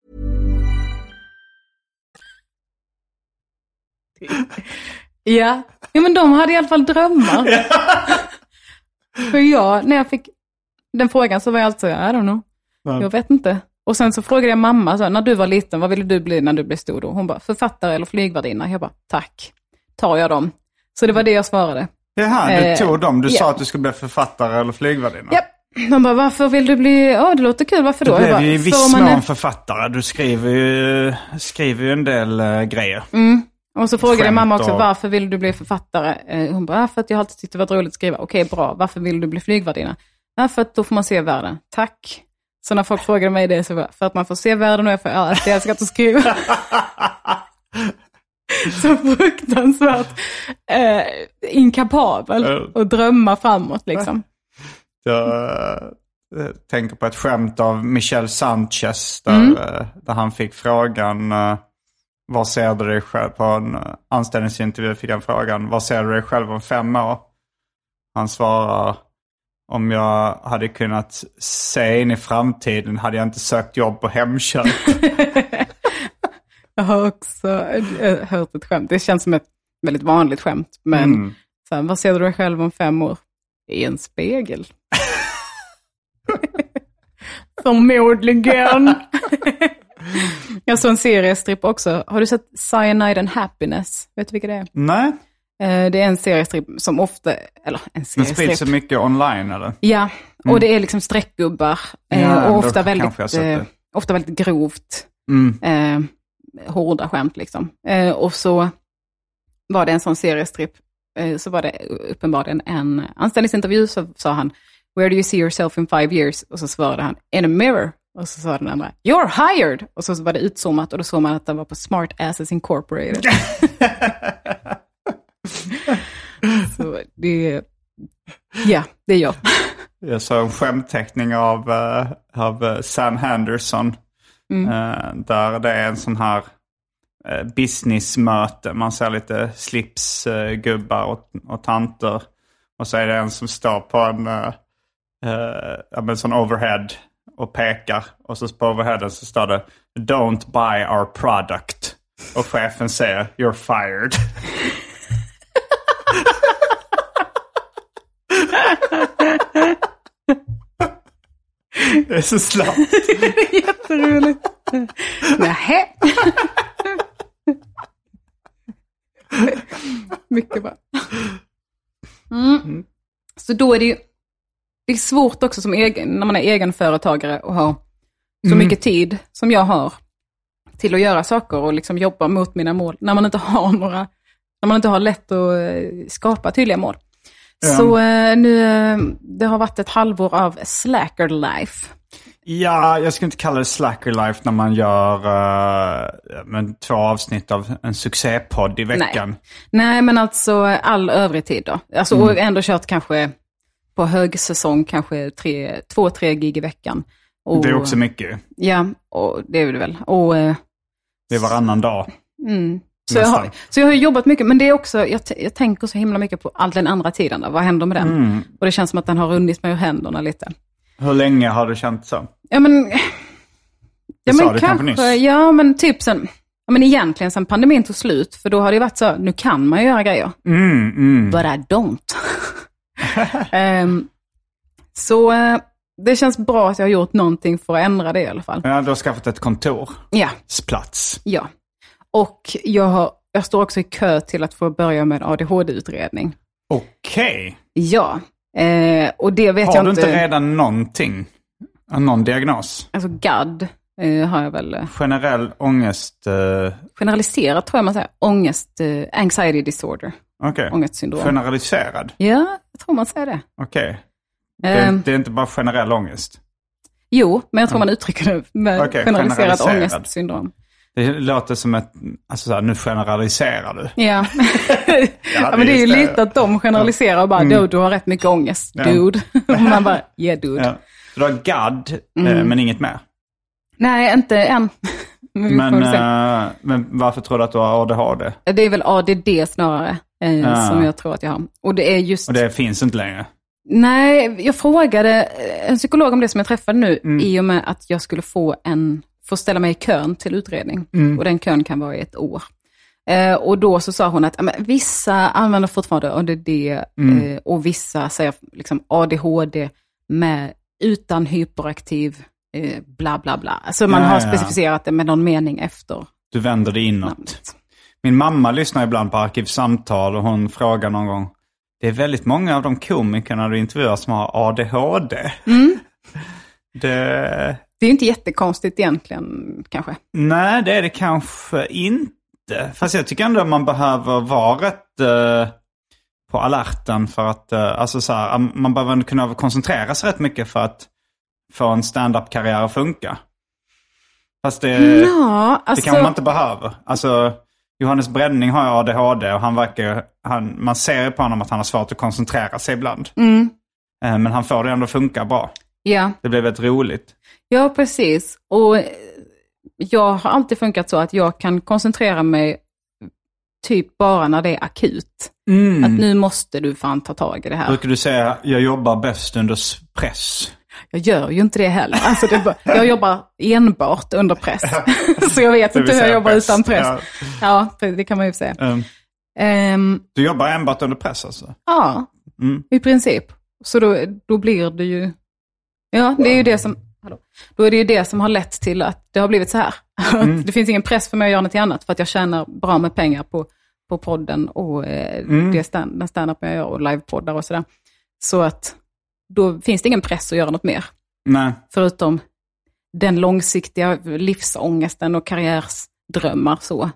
Ja, men de hade i alla fall drömmar. För när jag fick den frågan så var jag alltså, I don't know. Jag vet inte. Och sen så frågade jag mamma, så, när du var liten, vad ville du bli när du blev stor då? Hon bara, författare eller flygvärdinna? Jag bara, tack. Tar jag dem. Så det var det jag svarade. Jaha, du tog dem. Du sa att du skulle bli författare eller flygvärdinna. Ja. De bara, varför vill du bli... det låter kul, varför då? Du blev ju i viss mån författare. Du skriver ju en del grejer. Mm. Och så frågade jag mamma också, varför vill du bli författare? Hon bara, för att jag alltid tyckte det var roligt att skriva. Okej, bra. Varför vill du bli flygvärdinna? För att då får man se världen. Tack. Så när folk frågade mig det så var för att man får se världen och jag älskar att skriva. Så fruktansvärt inkapabel och drömma framåt liksom. Jag tänker på ett skämt av Michel Sanchez där han fick frågan vad ser du dig själv på en anställningsintervju, fick han frågan, vad ser du dig själv om 5 år? Han svarar, om jag hade kunnat se in i framtiden hade jag inte sökt jobb på Hemköp. Jag har också hört ett skämt. Det känns som ett väldigt vanligt skämt. Men så här, vad ser du dig själv om 5 år? I en spegel. Förmodligen. Jag såg en seriestripp också. Har du sett Cyanide and Happiness? Vet du vilka det är? Nej. Det är en seriestripp som ofta... Eller en seriestripp. Den sprids så mycket online, eller? Ja, och det är liksom streckgubbar. Och ofta väldigt grovt. Hårda skämt liksom. Och så var det en sån seriestripp. Så var det uppenbarligen en anställningsintervju. Så sa han, where do you see yourself in 5 years? Och så svarade han, in a mirror. Och så sa den andra, you're hired! Och så var det utzoomat och då såg man att den var på Smart Asses Incorporated. Så det är jag. Jag såg en skämtteckning av Sam Henderson. Där det är en sån här businessmöte. Man ser lite slipsgubbar och tanter. Och så är det en som står på en sån overhead och pekar. Och så på overheaden så står det, don't buy our product. Och chefen säger, you're fired. Det är så slappt. Det är jätteroligt. Nähä. Mycket bra. Så då är det ju... Det är svårt också när man är egenföretagare och har så mycket tid som jag har till att göra saker och liksom jobba mot mina mål. När man inte har lätt att skapa tydliga mål. Så nu, det har varit ett halvår av slacker life. Ja, jag skulle inte kalla det slacker life när man gör 2 avsnitt av en succépodd i veckan. Nej, men alltså all övrig tid då. Alltså, och ändå kört kanske på högsäsong kanske 2-3 gig i veckan. Och, det är också mycket. Ja, och det är det väl. Och, det är varannan dag. Så jag har jobbat mycket, men det är också, jag tänker så himla mycket på all den andra tiden. Vad händer med den? Och det känns som att den har runnit mig ur händerna lite. Hur länge har du känt så? Ja men kanske, ja men typ sen, egentligen sen pandemin tog slut, för då har det varit så, nu kan man göra grejer. But I don't. Så det känns bra att jag har gjort någonting för att ändra det i alla fall. Ja, du har skaffat ett kontor. Ja. Plats. Ja. Och jag står också i kö till att få börja med en ADHD-utredning. Okej. Ja. Och det vet jag inte. Har du inte redan någonting? Någon diagnos? Alltså GAD har jag väl. Generell ångest. Generaliserat tror jag man säger. Ångest, anxiety disorder. Okej. Ångestsyndrom. Generaliserad? Ja, jag tror man säger det. Okej. Det är inte bara generell ångest? Jo, men jag tror man uttrycker det med generaliserat ångestsyndrom. Det låter som ett... Alltså så här, nu generaliserar du. Ja. Ja, men det är ju lite att de generaliserar och bara, du har rätt mycket ångest, dude. Och man bara, dude. Ja. Så du har GAD, men inget mer? Nej, inte än. Men varför tror du att du har ADHD? Det är väl ADD snarare som jag tror att jag har. Och det är just... Och det finns inte längre? Nej, jag frågade en psykolog om det som jag träffade nu i och med att jag skulle få ställa mig i kön till utredning. Och den kön kan vara i 1 år. Och då så sa hon att vissa använder fortfarande ADD och vissa säger liksom ADHD utan hyperaktiv bla bla bla. Så man har specificerat det med någon mening efter. Du vänder det inåt. Min mamma lyssnar ibland på Arkivsamtal och hon frågar någon gång, det är väldigt många av de komikerna du intervjuar som har ADHD. Det är inte jättekonstigt egentligen kanske. Nej, det är det kanske inte. Fast jag tycker ändå att man behöver vara rätt på alerten för att alltså så här, man behöver kunna koncentrera sig rätt mycket för att få en stand-up-karriär att funka. Fast det kanske man inte behöver. Alltså Johannes Bränning har ju ADHD och man ser på honom att han har svårt att koncentrera sig ibland. Men han får det ändå funka bra. Ja. Det blev väldigt roligt. Ja, precis. Och jag har alltid funkat så att jag kan koncentrera mig typ bara när det är akut. Att nu måste du fan ta tag i det här. Brukar du säga, jag jobbar bäst under press? Jag gör ju inte det heller. Alltså jag jobbar enbart under press. Så jag vet inte hur jag jobbar utan press. Ja, det kan man ju säga. Du jobbar enbart under press alltså? Ja, i princip. Så då blir det ju... Ja, det är ju det som... Då är det ju det som har lett till att det har blivit så här. Det finns ingen press för mig att göra något annat för att jag tjänar bra med pengar på podden och den stand-up jag gör och livepoddar och sådär. Så att då finns det ingen press att göra något mer. Nej. Förutom den långsiktiga livsångesten och karriärsdrömmar så.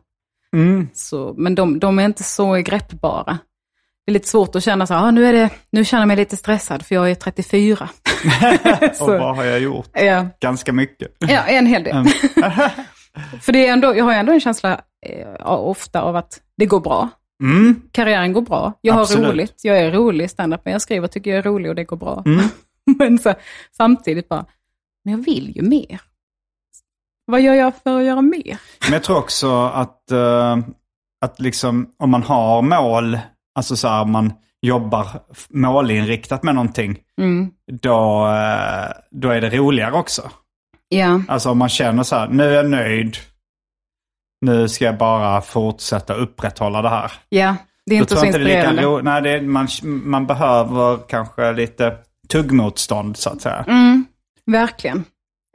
Men de är inte så greppbara. Det är lite svårt att känna så här, nu känner jag mig lite stressad för jag är 34. Och vad har jag gjort? Ja. Ganska mycket. Ja, en hel del. För det är ändå, jag har ändå en känsla ofta av att det går bra. Karriären går bra. Jag har roligt. Jag är rolig stand-up, men jag skriver tycker jag är rolig och det går bra. Men så, samtidigt bara, men jag vill ju mer. Vad gör jag för att göra mer? Men jag tror också att liksom, om man har mål, alltså så här, man jobbar målinriktat med någonting, då är det roligare också. Ja. Alltså om man känner så här, nu är jag nöjd, nu ska jag bara fortsätta upprätthålla det här. Ja, det är inte så inspirerande. Nej, man behöver kanske lite tuggmotstånd så att säga. Verkligen.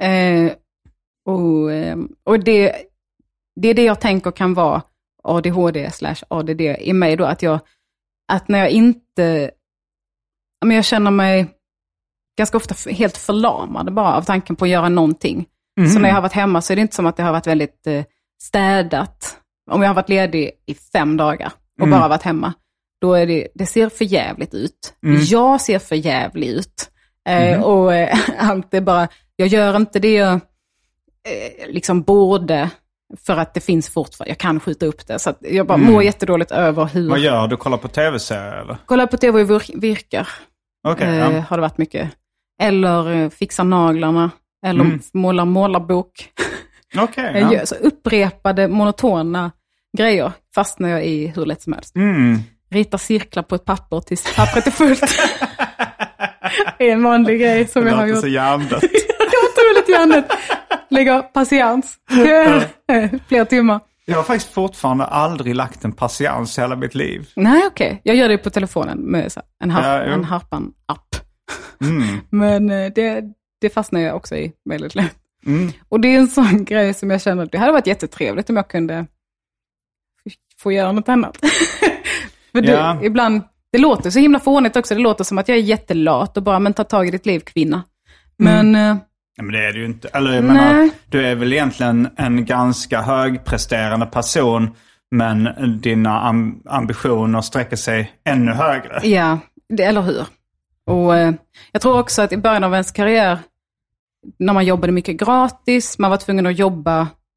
Och det är det jag tänker kan vara ADHD/ADD i mig då, att när jag inte, men jag känner mig ganska ofta helt förlamad bara av tanken på att göra någonting. Så när jag har varit hemma så är det inte som att det har varit väldigt städat. Om jag har varit ledig i 5 dagar och bara varit hemma, då är det ser för jävligt ut. Jag ser för jävligt ut. Och allt är bara, jag gör inte det jag liksom borde, för att det finns fortfarande, jag kan skjuta upp det. Så att jag bara mår jättedåligt över hur... Vad gör du? Kollar på tv-serier eller? Kollar på tv och virkar. Okay, har det varit mycket. Eller fixar naglarna. Eller målar målarbok. Okay, så upprepade monotona grejer fastnar jag i hur lätt som helst. Ritar cirklar på ett papper tills pappret är fullt. Det är en vanlig grej som jag har gjort. Det låter så hjärndött. Det var otroligt hjärndött. Lägger patiens. Flera timmar. Jag har faktiskt fortfarande aldrig lagt en patiens i hela mitt liv. Nej, okej. Jag gör det på telefonen med en Harpan-app. Men det fastnar jag också i väldigt lätt. Och det är en sån grej som jag känner att det hade varit jättetrevligt om jag kunde få göra något annat. För ibland, det låter så himla fånigt också. Det låter som att jag är jättelat och bara, men ta tag i ditt liv, kvinna. Men... Ja, men det är du ju inte. Eller jag menar, du är väl egentligen en ganska högpresterande person, men dina ambitioner sträcker sig ännu högre. Ja, eller hur? Och jag tror också att i början av ens karriär, när man jobbade mycket gratis, man var tvungen att jobba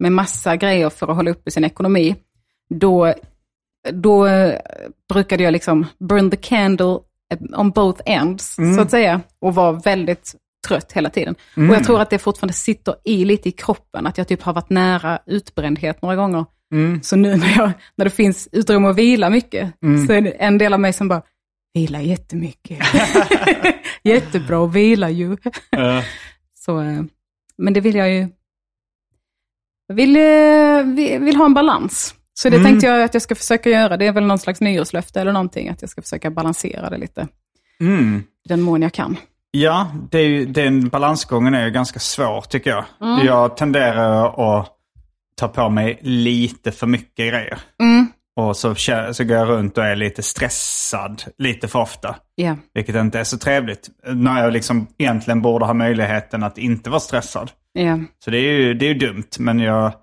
med massa grejer för att hålla uppe sin ekonomi, då brukade jag liksom burn the candle on both ends, så att säga, och var väldigt trött hela tiden. Och jag tror att det fortfarande sitter lite i kroppen, att jag typ har varit nära utbrändhet några gånger. Så nu när det finns utrymme att vila mycket, så är det en del av mig som bara, vila jättemycket. Jättebra att vila ju. Så, men det vill jag ju. Jag vill ha en balans. Så det tänkte jag att jag ska försöka göra. Det är väl någon slags nyårslöfte eller någonting, att jag ska försöka balansera det lite. I den mån jag kan. Ja, den balansgången är ganska svår tycker jag. Jag tenderar att ta på mig lite för mycket grejer. Och så går jag runt och är lite stressad lite för ofta. Yeah. Vilket inte är så trevligt. När jag liksom egentligen borde ha möjligheten att inte vara stressad. Yeah. Så det är ju dumt. Men jag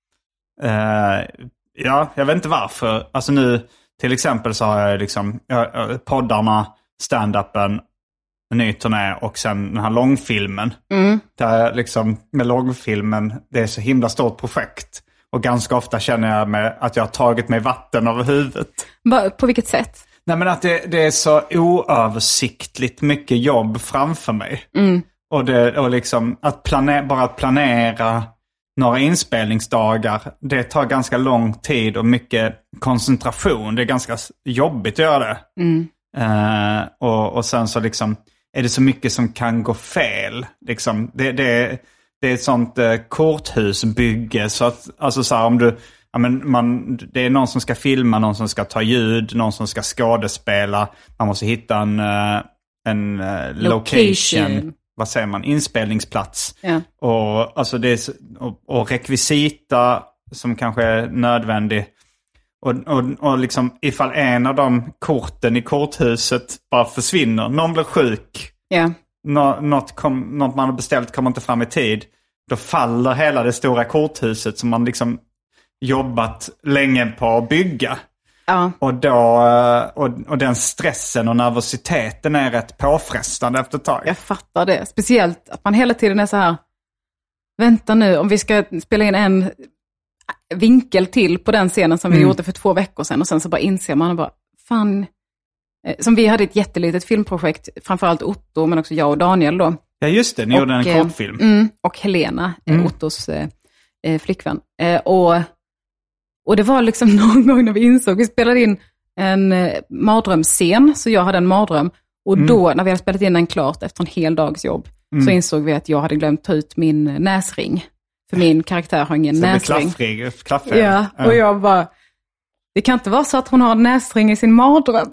vet inte varför. Alltså nu till exempel så har jag liksom poddarna, stand-upen, en ny turné och sen den här långfilmen. Där liksom med långfilmen, det är så himla stort projekt. Och ganska ofta känner jag att jag har tagit mig vatten över huvudet. På vilket sätt? Nej, men att det är så oöversiktligt mycket jobb framför mig. Och liksom att planera några inspelningsdagar, det tar ganska lång tid och mycket koncentration. Det är ganska jobbigt att göra det. Och sen så liksom är det så mycket som kan gå fel. Liksom, det är ett sånt korthusbygge, så att alltså så här, om du det är någon som ska filma, någon som ska ta ljud, någon som ska skådespela, man måste hitta en location, vad säger man, inspelningsplats. Yeah. Och alltså det är och rekvisita som kanske är nödvändig. Och liksom ifall en av de korten i korthuset bara försvinner, någon blir sjuk. Yeah. Något man har beställt kommer inte fram i tid. Då faller hela det stora korthuset som man liksom jobbat länge på att bygga. Ja. Och den stressen och nervositeten är rätt påfrestande efter ett tag. Jag fattar det. Speciellt att man hela tiden är så här, vänta nu, om vi ska spela in en vinkel till på den scenen som vi gjorde för 2 veckor sedan, och sen så bara inser man och bara, fan. Som vi hade ett jättelitet filmprojekt, framförallt Otto, men också jag och Daniel då. Ja just det, ni gjorde en kortfilm. Och Helena, Ottos flickvän. Och det var liksom någon gång när vi insåg, vi spelade in en mardrömsscen, så jag hade en mardröm. Och då, när vi hade spelat in den klart efter en hel dags jobb, så insåg vi att jag hade glömt ta ut min näsring. För min karaktär har ingen näsring. Klaffrig. Ja, och jag bara, det kan inte vara så att hon har en näsring i sin mardröm.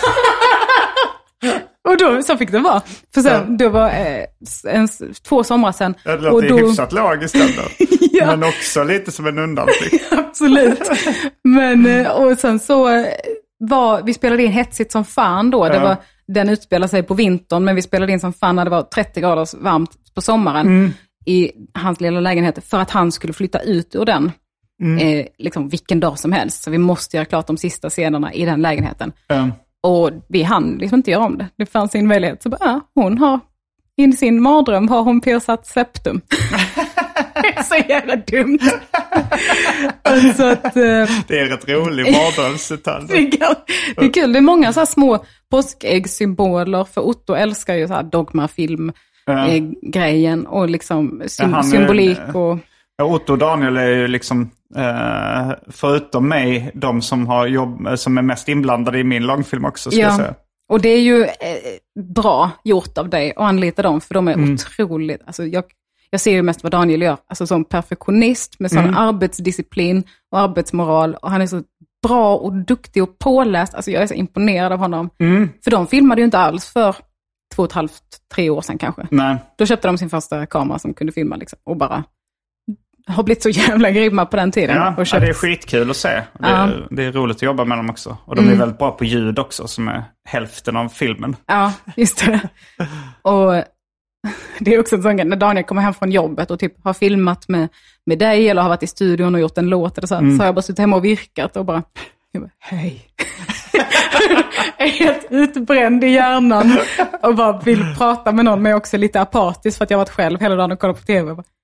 Och då, så fick det vara. För sen, det var 2 somrar sedan. Det låter hyfsat logiskt ändå. Ja. Men också lite som en undanflykt. Absolut. Men, och sen så vi spelade in hetsigt som fan då. Den utspelade sig på vintern, men vi spelade in som fan när det var 30 grader varmt på sommaren. I hans lilla lägenhet, för att han skulle flytta ut ur den liksom vilken dag som helst. Så vi måste göra klart de sista scenerna i den lägenheten. Och vi hann liksom inte göra om det. Det fanns en möjlighet. Så bara, hon har i sin mardröm har hon piercat septum. Det är så jävla dumt. Så att, det är rätt rolig mardrömsdetalj. Det är kul. Det är många så här små påskäggssymboler, för Otto älskar ju så här dogmafilm grejen och liksom symbolik och... Otto och Daniel är ju liksom förutom mig de som har som är mest inblandade i min långfilm också, ska jag säga. Och det är ju bra gjort av dig att anlita dem, för de är otroligt, alltså jag ser ju mest vad Daniel gör, alltså som perfektionist med sån arbetsdisciplin och arbetsmoral, och han är så bra och duktig och påläst, alltså jag är så imponerad av honom. För de filmade ju inte alls för 2,5-3 år sedan kanske. Nej. Då köpte de sin första kamera som kunde filma liksom, och bara har blivit så jävla grymma på den tiden. Ja, och det är skitkul att se. Det är roligt att jobba med dem också. Och de är väldigt bra på ljud också, som är hälften av filmen. Ja, just det. Och det är också en sån grej, när Daniel kommer hem från jobbet och typ har filmat med dig eller har varit i studion och gjort en låt eller så har jag bara suttit hemma och virkat och bara hej. Jag är helt utbränd i hjärnan och bara vill prata med någon, men också lite apatisk för att jag har varit själv hela dagen och kollat på tv och bara,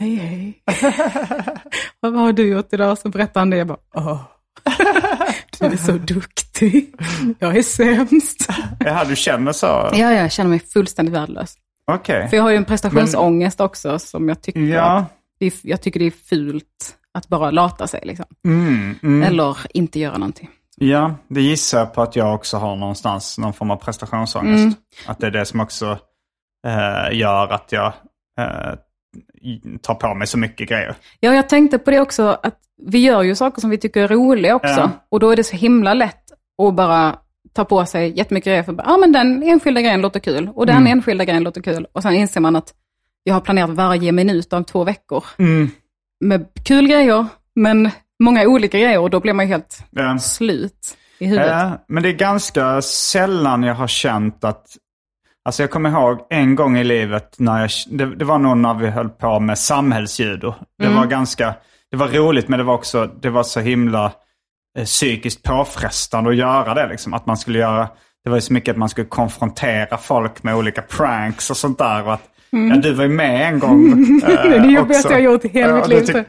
hej. Vad har du gjort idag? Så berättar han det. Jag bara, du är så duktig. Jag är sämst. Ja, du känner så? Ja, jag känner mig fullständigt värdelös. Okej. För jag har ju en prestationsångest också som jag tycker jag tycker det är fult att bara lata sig liksom. Eller inte göra någonting. Ja, det gissar jag på att jag också har någonstans någon form av prestationsångest. Att det är det som också gör att jag tar på mig så mycket grejer. Ja, jag tänkte på det också, att vi gör ju saker som vi tycker är roliga också. Ja. Och då är det så himla lätt att bara ta på sig jättemycket grejer för men den enskilda grejen låter kul. Och den enskilda grejen låter kul. Och sen inser man att jag har planerat varje minut av 2 veckor. Med kul grejer, men många olika grejer. Och då blir man ju helt slut i huvudet. Men det är ganska sällan jag har känt att... Alltså jag kommer ihåg en gång i livet när det var nog när vi höll på med samhällsjudo. Det var roligt, men det var så himla psykiskt påfrestande att göra det liksom. Att man skulle göra, det var ju så mycket att man skulle konfrontera folk med olika pranks och sånt där. Och att, du var ju med en gång. Det är det jobbigaste jag har gjort i hela mitt liv.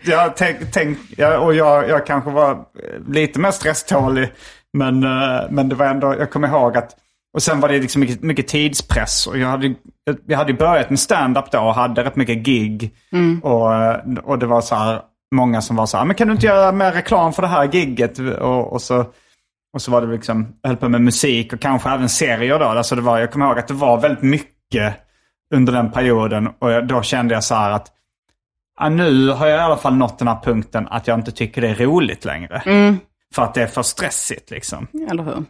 Jag kanske var lite mer stresstålig, men det var ändå, jag kommer ihåg att. Och sen var det liksom mycket tidspress. Och jag hade börjat med stand-up då och hade rätt mycket gig. Och det var så här, många som var så här, men kan du inte göra mer reklam för det här gigget? Och så var det liksom, jag höll på med musik och kanske även serier då. Alltså jag kommer ihåg att det var väldigt mycket under den perioden. Och då kände jag så här att nu har jag i alla fall nått den här punkten att jag inte tycker det är roligt längre. För att det är för stressigt liksom. Eller hur?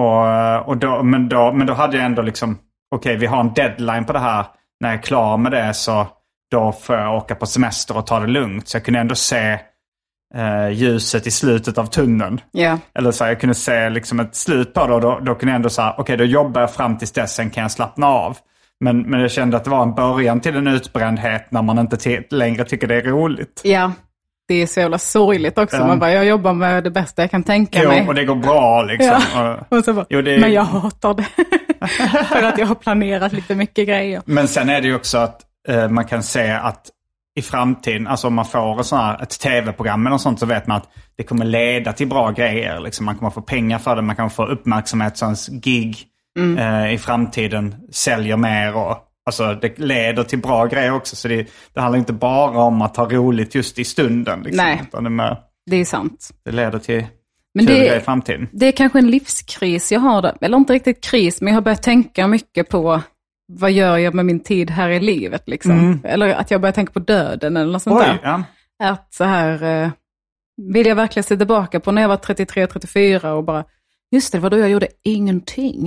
Men då hade jag ändå liksom, okej, vi har en deadline på det här. När jag är klar med det så då får jag åka på semester och ta det lugnt. Så jag kunde ändå se ljuset i slutet av tunneln. Yeah. Eller så jag kunde se liksom ett slut på det. Och då kunde jag ändå säga, okej, då jobbar jag fram tills dess, sen kan jag slappna av. Men jag kände att det var en början till en utbrändhet när man inte längre tycker det är roligt. Ja, det är så jävla sorgligt också. Man bara, jag jobbar med det bästa jag kan tänka mig. Och det går bra liksom. Ja. Och så bara, men jag hatar det. För att jag har planerat lite mycket grejer. Men sen är det ju också att man kan se att i framtiden, alltså om man får ett tv-program eller sånt, så vet man att det kommer leda till bra grejer. Liksom. Man kommer få pengar för det, man kan få uppmärksamhet, så ens gig i framtiden säljer mer och alltså det leder till bra grejer också. Så det handlar inte bara om att ha roligt just i stunden. Liksom. Nej, det är sant. Det leder till kul grejer i framtiden. Det är kanske en livskris jag har där. Eller inte riktigt kris, men jag har börjat tänka mycket på vad gör jag med min tid här i livet. Liksom. Eller att jag börjar tänka på döden eller något sånt där. Ja. Att så här, vill jag verkligen se tillbaka på när jag var 33-34 och bara, just det var då jag gjorde ingenting.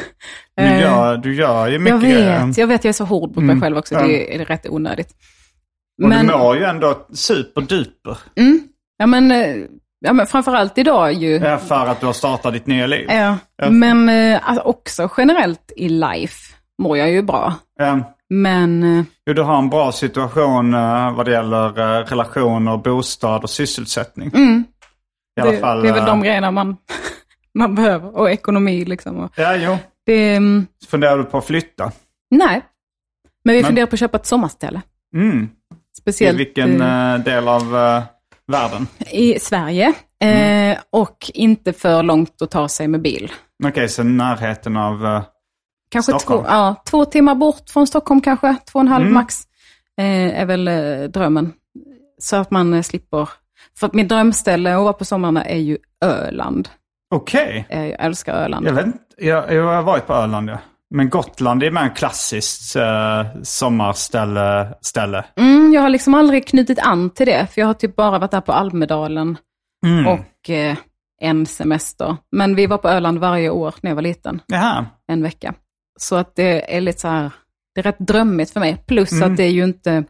Du gör ju mycket. Jag vet jag är så hård mot mig själv också. Det är rätt onödigt. Och du mår ju ändå superduper. Ja men framförallt idag ju. Ja, för att du har startat ditt nya liv. Ja. Men också generellt i life mår jag ju bra. Men... Du har en bra situation vad det gäller relationer, bostad och sysselsättning. I alla fall, det är väl de grejerna man behöver. Och ekonomi liksom. Ja, jo. Funderar du på att flytta? Nej. Men vi funderar på att köpa ett sommarställe. Speciellt, i vilken del av världen? I Sverige. Och inte för långt att ta sig med bil. Okej, så närheten av kanske Stockholm? 2 timmar bort från Stockholm kanske. 2,5 max är väl drömmen. Så att man slipper. För att min drömställe att vara på sommarna är ju Öland. Okej. Jag älskar Öland. Jag har varit på Öland, ja. Men Gotland är mer en klassiskt sommarställe. Jag har liksom aldrig knutit an till det. För jag har typ bara varit där på Almedalen och en semester. Men vi var på Öland varje år när jag var liten. Jaha. En vecka. Så att det är lite så här, det är rätt drömmigt för mig. Plus att det är ju inte...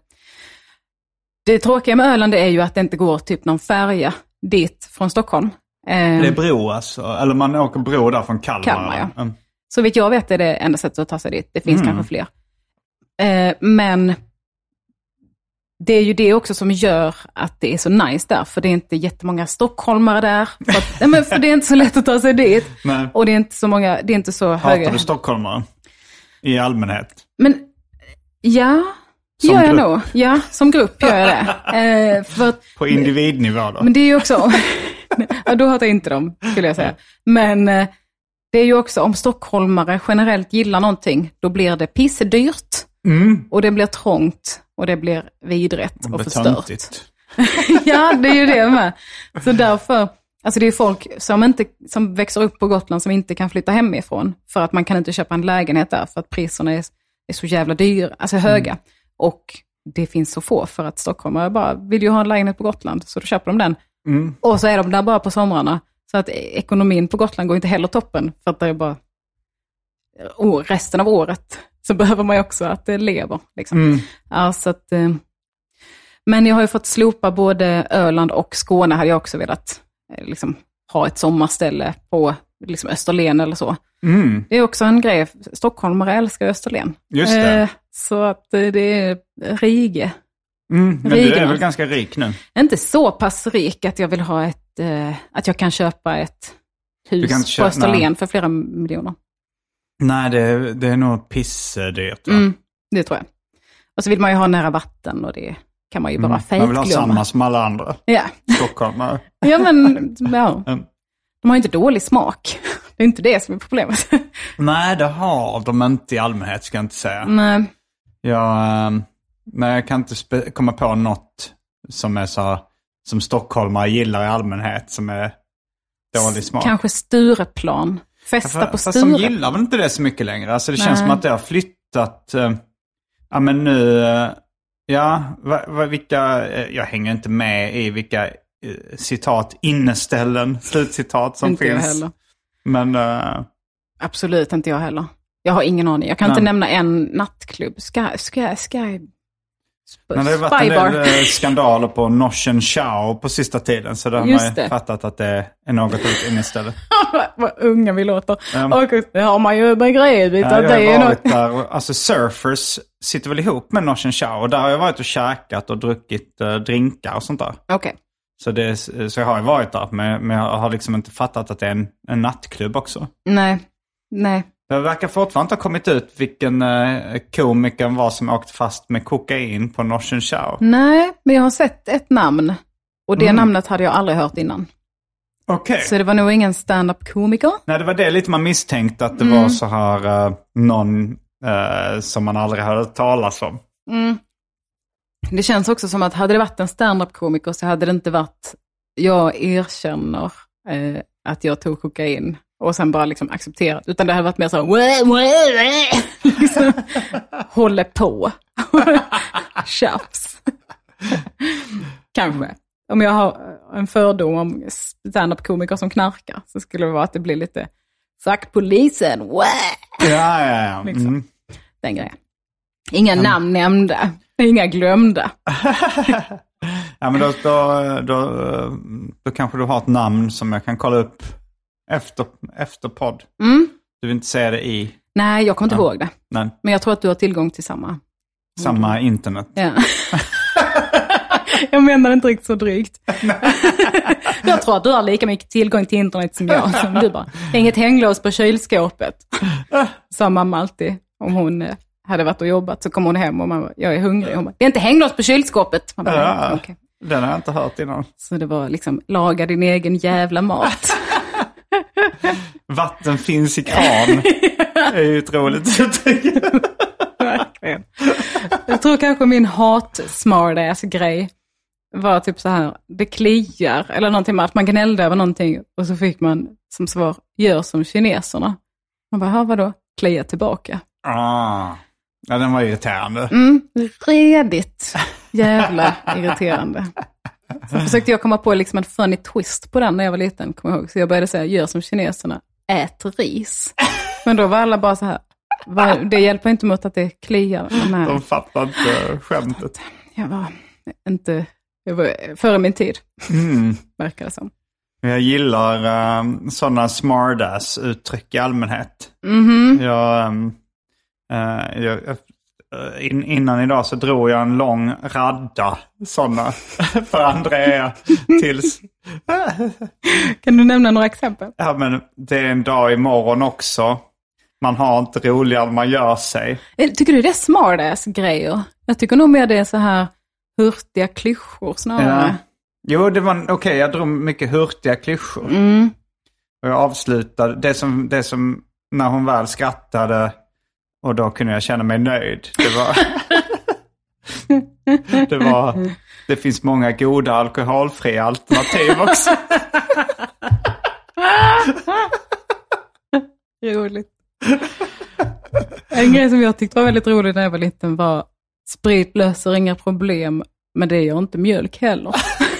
Det tråkiga med Öland är ju att det inte går typ någon färja dit från Stockholm. Det är bro alltså? Eller man åker bro där från Kalmar? Ja. Så vitt jag vet är det enda sättet att ta sig dit. Det finns kanske fler. Men det är ju det också som gör att det är så nice där. För det är inte jättemånga stockholmare där. För det är inte så lätt att ta sig dit. Nej. Och det är inte så många, det är inte så höga. Hatar du stockholmare i allmänhet? Men ja. Gör jag nog. Ja, som grupp gör jag det. På individnivå då? Men det är ju också... ja, då hatar jag inte dem, skulle jag säga. Men det är ju också, om stockholmare generellt gillar någonting, då blir det pissdyrt. Och det blir trångt. Och det blir vidrätt och förstört. Ja, det är ju det med. Så därför... Alltså det är folk som växer upp på Gotland som inte kan flytta hemifrån. För att man kan inte köpa en lägenhet där. För att priserna är så jävla dyra, alltså höga. Och det finns så få för att stockholmare bara vill ju ha en lägenhet på Gotland. Så då köper de den. Och så är de där bara på somrarna. Så att ekonomin på Gotland går inte heller toppen. För att det är bara resten av året så behöver man ju också att det lever. Liksom. Ja, så att, men jag har ju fått slopa både Öland och Skåne. Hade jag också velat liksom ha ett sommarställe på liksom Österlen eller så. Det är också en grej. Stockholmare älskar Österlen. Just det. Så att det är Rige. Men du är väl ganska rik nu? Inte så pass rik att jag vill ha att jag kan köpa ett hus på Österlen för flera miljoner. Nej, det är nog pissdyrt. Det tror jag. Och så vill man ju ha nära vatten och det kan man ju bara fejkglömma. Man vill ha samma som alla andra. Ja. Stockholmare. Ja, men ja. De har ju inte dålig smak. Det är inte det som är problemet. Nej, det har de inte i allmänhet, ska jag inte säga. Nej. Jag kan inte komma på något som är så som stockholmare gillar i allmänhet som är dålig smak. Kanske Stureplan. Festa på Sture. Som gillar väl inte det så mycket längre. Alltså det känns som att det har flyttat. Ja, men nu... vilka... Jag hänger inte med i vilka citat inneställen, slutcitat som inte finns. Jag heller. Men... Absolut inte jag heller. Jag har ingen aning. Jag kan inte nämna en nattklubb. Sky men det har varit en del skandaler på Norsen Chow på sista tiden. Så där har man ju fattat att det är något ut innestället. Vad unga vi låter. Och det har man ju begripit. Ja, jag har varit där. Alltså Surfers sitter väl ihop med Norsen Chow. Och där har jag varit och käkat och druckit drinkar och sånt där. Okej. Så jag har ju varit där. Men jag har liksom inte fattat att det är en nattklubb också. Nej. Det verkar fortfarande inte ha kommit ut vilken komiker var som åkte fast med kokain på Norsen Chow. Nej, men jag har sett ett namn. Och det namnet hade jag aldrig hört innan. Okej. Så det var nog ingen stand-up-komiker. Nej, det var det lite man misstänkte att det var så här någon som man aldrig hade talas om. Det känns också som att hade det varit en stand-up-komiker så hade det inte varit jag erkänner att jag tog kokain. Och sen bara liksom accepterat. Utan det hade varit mer så liksom, håller på. Tjafs. Kanske. Om jag har en fördom om stand-up-komiker som knarkar så skulle det vara att det blir lite fuck polisen. Ja. Liksom. Den grejen. Inga namn nämnda. Inga glömda. Ja, men då kanske du har ett namn som jag kan kolla upp efter podd. Du vill inte säga det i... Nej, jag kommer inte ihåg det. Nej. Men jag tror att du har tillgång till samma internet. Ja. Jag menar inte riktigt så drygt. Jag tror att du har lika mycket tillgång till internet som jag. Som du bara, inget hänglås på kylskåpet. Sa mamma alltid. Om hon hade varit och jobbat så kom hon hem och man bara, jag är hungrig. Hon bara, det är inte hänglås på kylskåpet. Man bara, okay. Den har jag inte hört innan. Så det var liksom, laga din egen jävla mat. Vatten finns i kran. Det är ju ett roligt uttryck. Verkligen. Jag tror kanske min hat-smartass-grej var typ så här, det kliar eller någonting med att man gnällde över någonting och så fick man som svar, gör som kineserna. Man bara, vadå? Klia tillbaka. Ja, den var irriterande. Redigt. Jävla irriterande. Så försökte jag komma på liksom en funny twist på den när jag var liten, kommer jag ihåg. Så jag började säga, gör som kineserna, ät ris. Men då var alla bara så här, det hjälper inte mot att det kliar. De fattar inte skämtet. Jag var före min tid, verkar det som. Jag gillar sådana smartass-uttryck i allmänhet. Innan idag så drog jag en lång radda sådana för Andrea tills... Kan du nämna några exempel? Ja, men det är en dag imorgon också. Man har inte roligare än man gör sig. Tycker du det är smartass grejer? Jag tycker nog mer det är så här hurtiga klyschor snarare. Ja. Jo, det var okej. Jag drog mycket hurtiga klyschor. Och jag avslutade det som när hon väl skrattade och då kunde jag känna mig nöjd. Det finns många goda alkoholfria alternativ också. Roligt. En grej som jag tyckte var väldigt rolig när jag var liten var sprit löser inga problem, men det gör inte mjölk heller.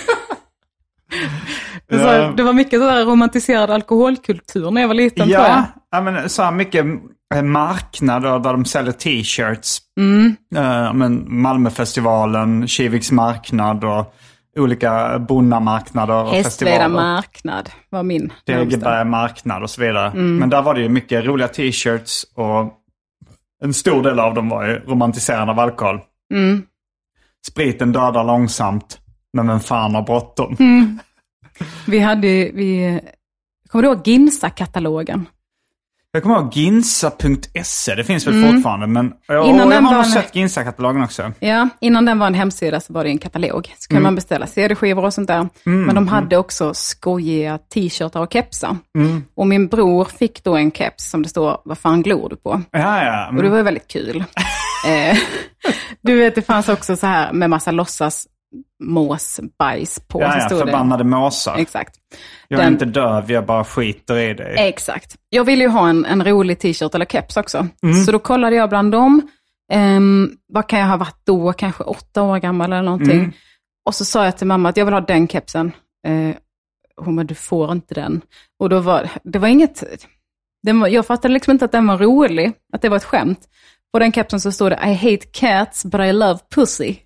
Ja. Det var mycket så där romantiserad alkoholkultur när jag var liten. Ja, men så mycket marknader där de säljer t-shirts. Men Malmöfestivalen, Kiviks marknad och olika bonnamarknader och festivaler. Hästveda marknad var min. Degeberga marknad och så vidare. Men där var det ju mycket roliga t-shirts och en stor del av dem var ju romantiserande av alkohol. Spriten dödar långsamt, men vem fan har bråttom? Kommer du ihåg Ginsa-katalogen? Jag kommer ihåg ginsa.se, det finns väl fortfarande, men jag har nog sett Ginsa-katalogen också. Ja, innan den var en hemsida så var det en katalog. Så kunde man beställa CD-skivor och sånt där. Men de hade också skojiga t-shirtar och kepsar. Och min bror fick då en keps som det står, vad fan glor du på? Ja. Och det var ju väldigt kul. Du vet, det fanns också så här med massa låtsas måsbajs på. Ja, förbannade måsar. Exakt. Jag är inte döv, jag bara skiter i dig. Exakt. Jag ville ju ha en rolig t-shirt eller keps också. Så då kollade jag bland dem. Vad kan jag ha varit då? Kanske 8 år gammal eller någonting. Och så sa jag till mamma att jag vill ha den kepsen. Hon bara, du får inte den. Och då det var inget... jag fattade liksom inte att den var rolig. Att det var ett skämt. På den kepsen så stod det, I hate cats but I love pussy.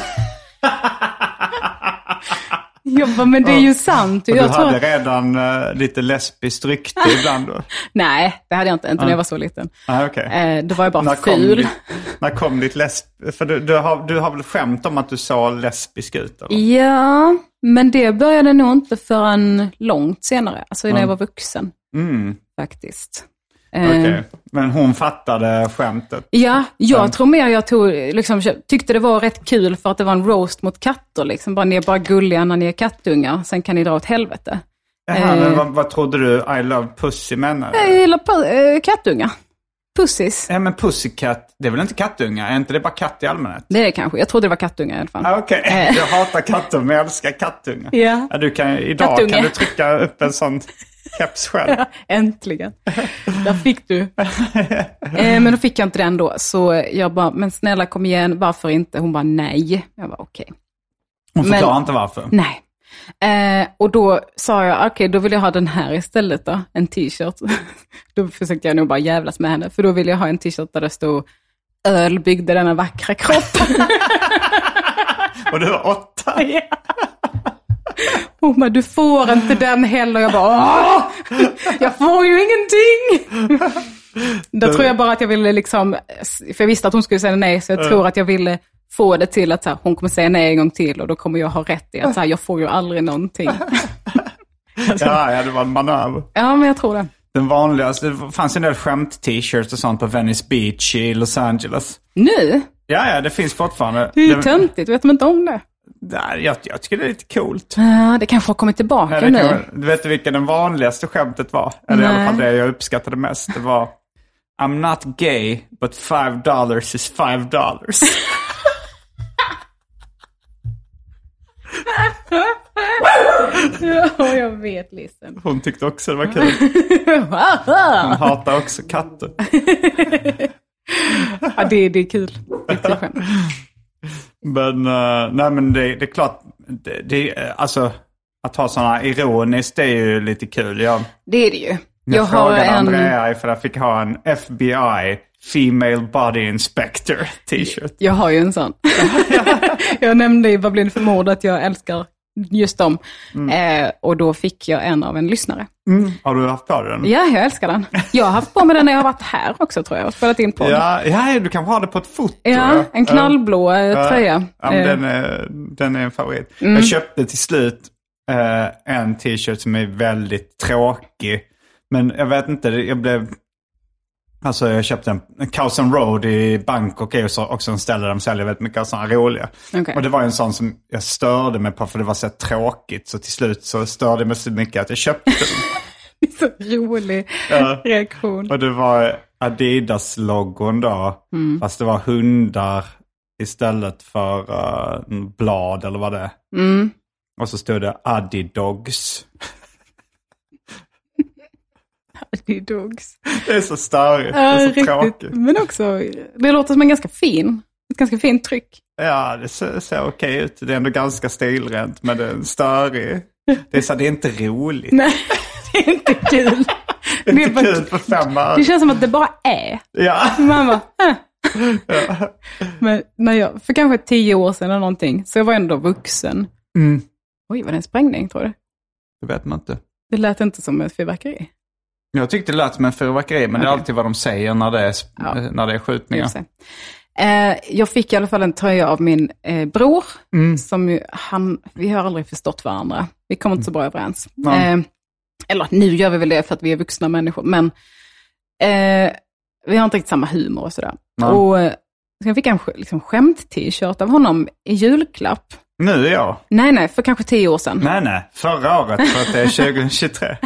Jag bara, men det är ju sant. Och du hade redan lite lesbiskt rykte ibland då? Nej, det hade jag inte när jag var så liten. Okay. Då var jag bara ful. När kom ditt för du har väl skämt om att du såg lesbisk ut? Eller? Ja, men det började nog inte förrän långt senare. Alltså när jag var vuxen. Faktiskt. Okay. Men hon fattade skämtet? Ja, jag tror mer jag tyckte det var rätt kul för att det var en roast mot katter. Liksom. Ni är bara gulliga när ni är kattungar. Sen kan ni dra åt helvete. Men vad trodde du I love pussy menar? Jag gillar kattungar. Pussies. Ja, men pussycat, det är väl inte kattungar? Är inte det bara katt i allmänhet? Det är det kanske. Jag trodde det var kattungar i alla fall. Okej. Jag hatar katter men jag älskar kattungar. Ja. Idag kattunge. Kan du trycka upp en sån keps själv. Ja, äntligen. Där fick du. Men då fick jag inte den då. Så jag bara, men snälla kom igen, varför inte? Hon bara, nej. Jag bara, okej. Hon förklarar inte varför. Nej. Och då sa jag, okej, då vill jag ha den här istället då. En t-shirt. Då försökte jag nog bara jävlas med henne. För då ville jag ha en t-shirt där det stod, öl byggde denna vackra kropp. Och du var 8. Ja. Hon bara, du får inte den heller. Jag bara, jag får ju ingenting. Då tror jag bara att jag ville liksom, för jag visste att hon skulle säga nej, så jag tror att jag ville få det till att så här, hon kommer säga nej en gång till och då kommer jag ha rätt i att så här, jag får ju aldrig någonting. Alltså, ja, det var en manöver. Ja, men jag tror det. Den vanligaste, det fanns en del skämt-t-shirts och sånt på Venice Beach i Los Angeles. Nu? Ja, det finns fortfarande. Det är ju töntigt, vet man inte om det? Jag tycker det är lite coolt. Ja, det kanske har kommit tillbaka nu. Du vet vilken den vanligaste skämtet var? Eller i alla fall det jag uppskattade mest. Det var, I'm not gay, but $5 is $5. Ja, jag vet, Lisen. Hon tyckte också det var kul. Hon hatar också katter. Ja, det är kul. Men, nej men det är klart, alltså att ha sådana ironiskt, det är ju lite kul. Det är det ju. Jag frågade Andrea för jag fick ha en FBI Female Body Inspector t-shirt. Jag har ju en sån. Jag nämnde i Vad blir det för mord att jag älskar just dem. Och då fick jag en av en lyssnare. Har du haft på den? Ja, jag älskar den. Jag har haft på mig den när jag har varit här också, tror jag. Och spelat in på ja, du kan ha det på ett foto. Ja, en knallblå tröja. Ja, den är en favorit. Jag köpte till slut en t-shirt som är väldigt tråkig. Men jag vet inte, Alltså jag köpte en Cousin Road i Bangkok, är också en ställe där de säljer väldigt mycket sådana roliga. Okay. Och det var en sån som jag störde mig på för det var så tråkigt. Så till slut så störde jag mig så mycket att jag köpte den. Så rolig reaktion. Och det var Adidas-logon då. Fast det var hundar istället för blad eller vad det är. Och så stod det Adidogs. Adidogs. Det är så störigt. Det är så riktigt, tråkigt. Men också, det låter som en ganska fint tryck. Ja, det ser okej ut. Det är ändå ganska stilrent, men det är störig. Det är inte roligt. Nej, det är inte kul. Det är inte kul för 5 år. Det känns som att det bara är. Ja. Man bara, ja. Men när jag, för kanske 10 år sedan eller någonting, så jag var ändå vuxen. Oj, var det en sprängning, tror du? Det vet man inte. Det lät inte som ett fyrverkeri. Jag tyckte det lät som en fyrverkeri, men det är alltid vad de säger när det är skjutningar. Jag fick i alla fall en tröja av min bror. Som ju, vi har aldrig förstått varandra. Vi kommer inte så bra överens. Eller nu gör vi väl det för att vi är vuxna människor. Men vi har inte riktigt samma humor och sådär. Och så jag fick en skämt-t-shirt av honom i julklapp. Nu ja. Nej, för kanske 10 år sedan. Nej, förra året för att det är 2023.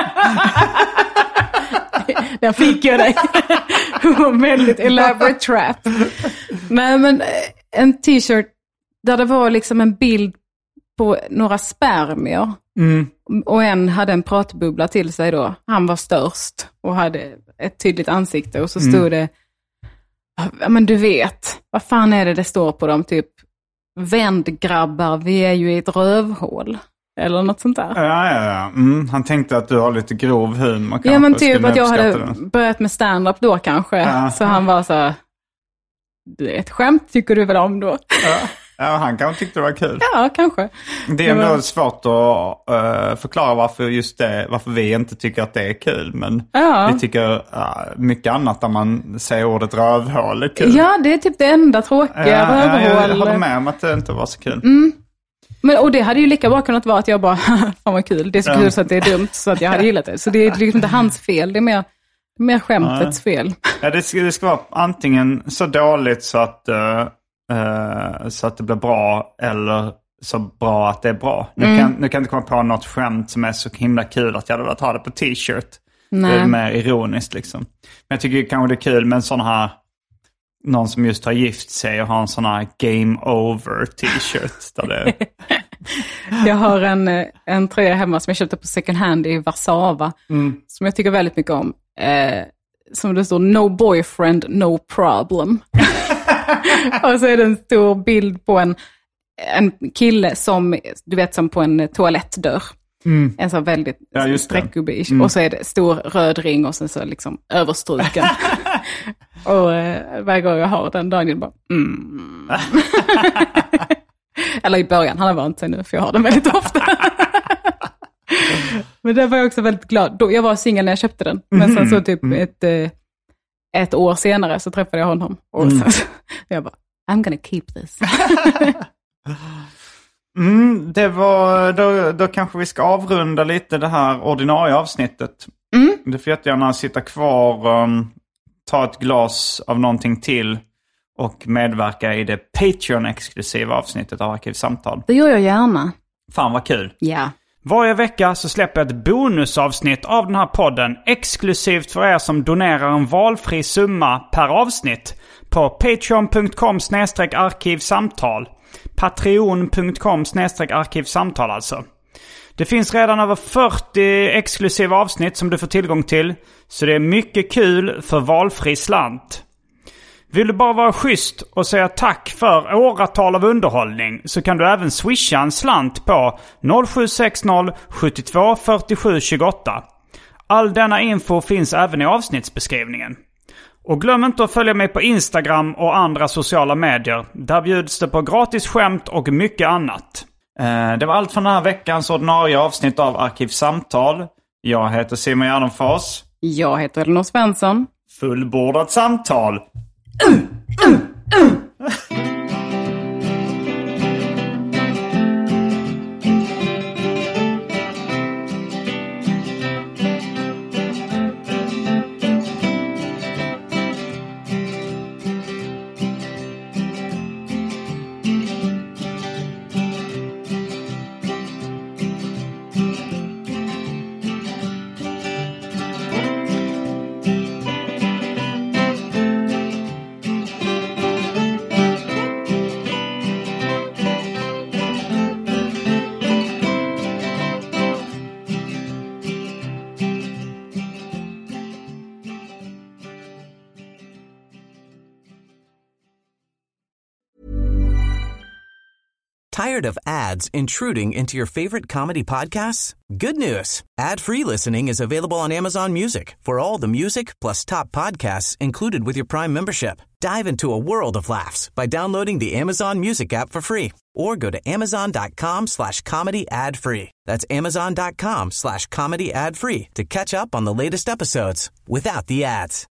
Där fick jag dig. Väldigt elaborate trap. Nej, men en t-shirt där det var liksom en bild på några spermier. Och en hade en pratbubbla till sig då. Han var störst och hade ett tydligt ansikte. Och så stod det, men du vet, vad fan är det står på dem? Typ, vänd grabbar, vi är ju i ett rövhål. Eller något sånt där. Ja. Han tänkte att du har lite grov humor. Ja, men typ att jag hade börjat med stand-up då kanske. Ja. Så han var så, det är ett skämt tycker du väl om då? Ja, han kanske tyckte det var kul. Ja, kanske. Det är ändå svårt att förklara varför vi inte tycker att det är kul. Men vi tycker mycket annat när man säger ordet rövhål är kul. Ja, det är typ det enda tråkiga, rövhål. Jag håller med om att det inte var så kul. Men, och det hade ju lika bra kunnat vara att jag bara, fan vad kul, det är så kul så att det är dumt så att jag hade gillat det. Så det är liksom inte hans fel, det är mer skämtets fel. Ja, det ska vara antingen så dåligt så att det blir bra eller så bra att det är bra. Nu kan jag inte komma på något skämt som är så himla kul att jag hade velat ha det på t-shirt. Nej. Det är mer ironiskt liksom. Men jag tycker kanske det är kul med en sån här, någon som just har gift sig och har en sån här game over t-shirt. Där det... Jag har en tröja hemma som jag köpte på second hand i Warszawa. Som jag tycker väldigt mycket om. Som det står, no boyfriend, no problem. Och så är det en stor bild på en kille som, du vet, som på en toalettdörr. En sån väldigt streckgubbe. Och så är det stor röd ring och sen så liksom överstruken. Och varje gång jag har den Daniel bara Eller i början, han har vant sig nu för jag har den väldigt ofta. Men där var jag också väldigt glad. Jag var singel när jag köpte den. Men sen så typ ett år senare så träffade jag honom. Och sen så, jag bara, I'm gonna keep this. Det var, då kanske vi ska avrunda lite det här ordinarie avsnittet. Du får jättegärna sitta kvar, ta ett glas av någonting till och medverka i det Patreon-exklusiva avsnittet av Arkivsamtal. Det gör jag gärna. Fan vad kul. Ja. Varje vecka så släpper jag ett bonusavsnitt av den här podden exklusivt för er som donerar en valfri summa per avsnitt på patreon.com/arkivsamtal. Patreon.com/arkivsamtal alltså. Det finns redan över 40 exklusiva avsnitt som du får tillgång till, så det är mycket kul för valfri slant. Vill du bara vara schysst och säga tack för åratal av underhållning så kan du även swisha en slant på 0760 72 47 28. All denna info finns även i avsnittsbeskrivningen. Och glöm inte att följa mig på Instagram och andra sociala medier. Där bjuds det på gratis skämt och mycket annat. Det var allt från den här veckans ordinarie avsnitt av Arkivsamtal. Jag heter Simon Gärdenfors. Jag heter Elinor Svensson. Fullbordat samtal. Tired of ads intruding into your favorite comedy podcasts? Good news. Ad-free listening is available on Amazon Music for all the music plus top podcasts included with your Prime membership. Dive into a world of laughs by downloading the Amazon Music app for free or go to amazon.com/comedy ad-free. That's amazon.com/comedy ad-free to catch up on the latest episodes without the ads.